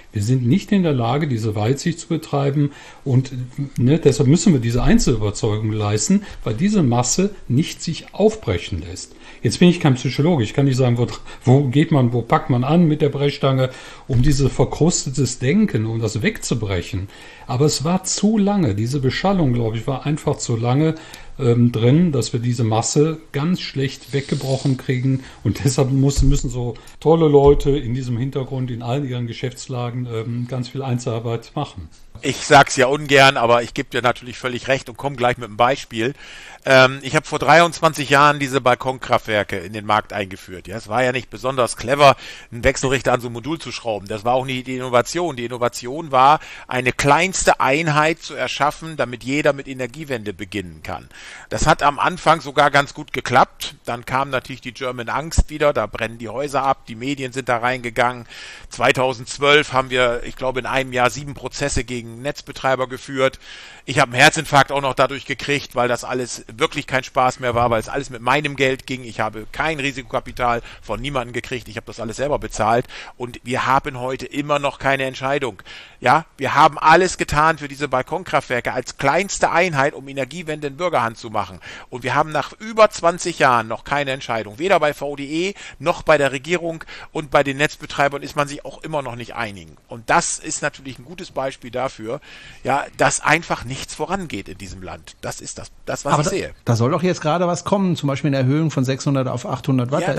Wir sind nicht in der Lage, diese Weitsicht zu betreiben und deshalb müssen wir diese Einzelüberzeugung leisten, weil diese Masse nicht sich aufbrechen lässt. Jetzt bin ich kein Psychologe, ich kann nicht sagen, wo packt man an mit der Brechstange, um dieses verkrustetes Denken, um das wegzubrechen. Aber es war zu lange, diese Beschallung, glaube ich, war einfach zu lange drin, dass wir diese Masse ganz schlecht weggebrochen kriegen und deshalb müssen so tolle Leute in diesem Hintergrund in allen ihren Geschäftslagen ganz viel Einzelarbeit machen. Ich sag's ja ungern, aber ich gebe dir natürlich völlig recht und komme gleich mit einem Beispiel. Ich habe vor 23 Jahren diese Balkonkraftwerke in den Markt eingeführt. Ja, es war ja nicht besonders clever, einen Wechselrichter an so ein Modul zu schrauben. Das war auch nicht die Innovation. Die Innovation war, eine kleinste Einheit zu erschaffen, damit jeder mit Energiewende beginnen kann. Das hat am Anfang sogar ganz gut geklappt. Dann kam natürlich die German Angst wieder. Da brennen die Häuser ab. Die Medien sind da reingegangen. 2012 haben wir, ich glaube, in einem Jahr 7 Prozesse gegen Netzbetreiber geführt. Ich habe einen Herzinfarkt auch noch dadurch gekriegt, weil das alles wirklich kein Spaß mehr war, weil es alles mit meinem Geld ging. Ich habe kein Risikokapital von niemandem gekriegt. Ich habe das alles selber bezahlt und wir haben heute immer noch keine Entscheidung. Ja, wir haben alles getan für diese Balkonkraftwerke als kleinste Einheit, um Energiewende in Bürgerhand zu machen. Und wir haben nach über 20 Jahren noch keine Entscheidung. Weder bei VDE noch bei der Regierung und bei den Netzbetreibern ist man sich auch immer noch nicht einigen. Und das ist natürlich ein gutes Beispiel dafür, ja, dass einfach nichts vorangeht in diesem Land. Das ist das was aber ich sehe. Da soll doch jetzt gerade was kommen, zum Beispiel eine Erhöhung von 600 auf 800 Watt.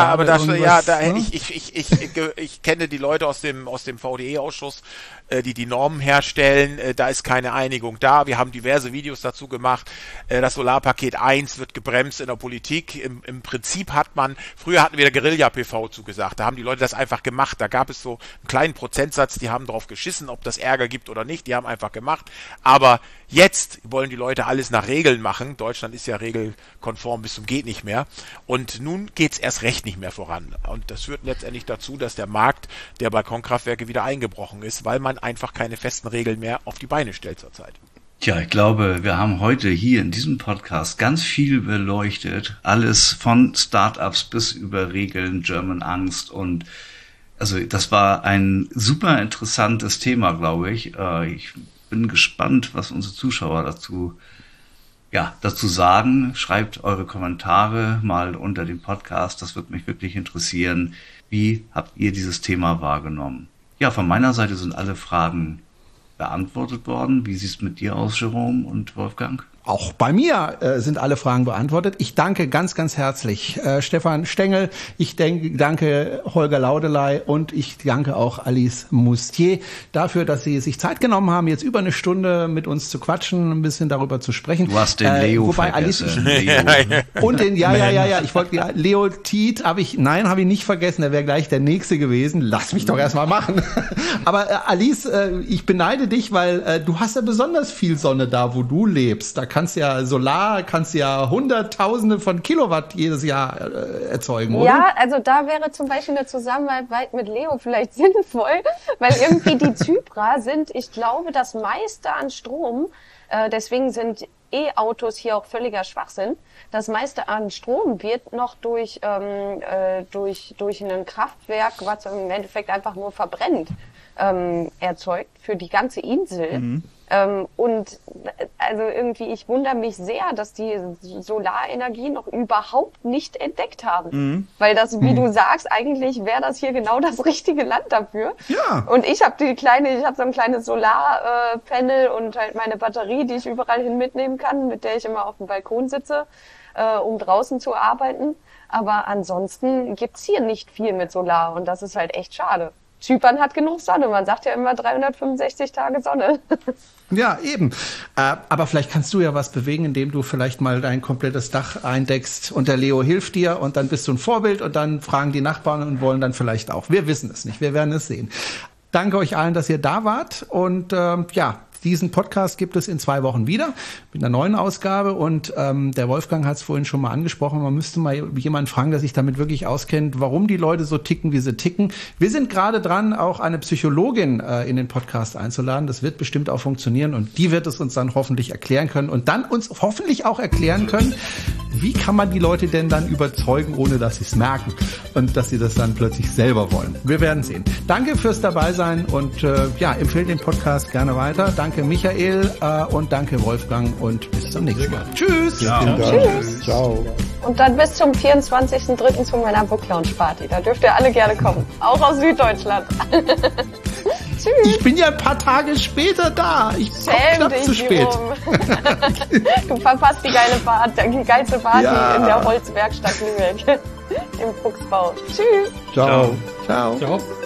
Ich kenne die Leute aus dem VDE-Ausschuss, die Normen herstellen, da ist keine Einigung da. Wir haben diverse Videos dazu gemacht. Das Solarpaket 1 wird gebremst in der Politik. Im Prinzip früher hatten wir der Guerilla-PV zugesagt. Da haben die Leute das einfach gemacht. Da gab es so einen kleinen Prozentsatz, die haben drauf geschissen, ob das Ärger gibt oder nicht. Die haben einfach gemacht. Aber jetzt wollen die Leute alles nach Regeln machen. Deutschland ist ja regelkonform bis zum geht nicht mehr. Und nun geht's erst recht nicht mehr voran. Und das führt letztendlich dazu, dass der Markt der Balkonkraftwerke wieder eingebrochen ist, weil man einfach keine festen Regeln mehr auf die Beine stellt zurzeit. Tja, ich glaube, wir haben heute hier in diesem Podcast ganz viel beleuchtet. Alles von Startups bis über Regeln, German Angst und also das war ein super interessantes Thema, glaube ich. Ich bin gespannt, was unsere Zuschauer dazu sagen. Schreibt eure Kommentare mal unter dem Podcast. Das würde mich wirklich interessieren. Wie habt ihr dieses Thema wahrgenommen? Ja, von meiner Seite sind alle Fragen beantwortet worden. Wie sieht es mit dir aus, Jerome und Wolfgang? Auch bei mir sind alle Fragen beantwortet. Ich danke ganz, ganz herzlich Stefan Stengel, ich danke Holger Laudeley und ich danke auch Alice Moustier dafür, dass sie sich Zeit genommen haben, jetzt über eine Stunde mit uns zu quatschen, ein bisschen darüber zu sprechen. Du hast den Leo vergessen. Und den, ich wollte, Leo Tiet habe ich nicht vergessen, der wäre gleich der Nächste gewesen. Lass mich doch erstmal machen. Aber Alice, ich beneide dich, weil du hast ja besonders viel Sonne da, wo du lebst. Da kannst ja Hunderttausende von Kilowatt jedes Jahr erzeugen, oder? Ja, also da wäre zum Beispiel eine Zusammenarbeit mit Leo vielleicht sinnvoll, weil irgendwie die Zyprer sind, ich glaube, das meiste an Strom, deswegen sind E-Autos hier auch völliger Schwachsinn. Das meiste an Strom wird noch durch ein Kraftwerk, was im Endeffekt einfach nur verbrennt, erzeugt für die ganze Insel. Mhm. Und also irgendwie, ich wundere mich sehr, dass die Solarenergie noch überhaupt nicht entdeckt haben. Mhm. Weil das, wie du sagst, eigentlich wäre das hier genau das richtige Land dafür. Ja. Und ich habe so ein kleines Solarpanel und halt meine Batterie, die ich überall hin mitnehmen kann, mit der ich immer auf dem Balkon sitze, um draußen zu arbeiten. Aber ansonsten gibt's hier nicht viel mit Solar und das ist halt echt schade. Zypern hat genug Sonne. Man sagt ja immer 365 Tage Sonne. Ja, eben. Aber vielleicht kannst du ja was bewegen, indem du vielleicht mal dein komplettes Dach eindeckst und der Leo hilft dir und dann bist du ein Vorbild und dann fragen die Nachbarn und wollen dann vielleicht auch. Wir wissen es nicht. Wir werden es sehen. Danke euch allen, dass ihr da wart und diesen Podcast gibt es in 2 Wochen wieder mit einer neuen Ausgabe und der Wolfgang hat es vorhin schon mal angesprochen, man müsste mal jemanden fragen, der sich damit wirklich auskennt, warum die Leute so ticken, wie sie ticken. Wir sind gerade dran, auch eine Psychologin in den Podcast einzuladen, das wird bestimmt auch funktionieren und die wird es uns dann hoffentlich erklären können und dann uns hoffentlich auch erklären können, wie kann man die Leute denn dann überzeugen, ohne dass sie es merken und dass sie das dann plötzlich selber wollen? Wir werden sehen. Danke fürs Dabeisein und empfehlt den Podcast gerne weiter. Danke Michael und danke Wolfgang und bis zum nächsten Mal. Tschüss. Ja. Tschüss. Ciao. Und dann bis zum 24.03. zu meiner Book Launch Party. Da dürft ihr alle gerne kommen. Auch aus Süddeutschland. Tschüss. Ich bin ja ein paar Tage später da. Ich komme knapp zu spät. Du verpasst die geilste Party in der Holzwerkstatt Lübeck. Im Fuchsbau. Tschüss. Ciao. Ciao.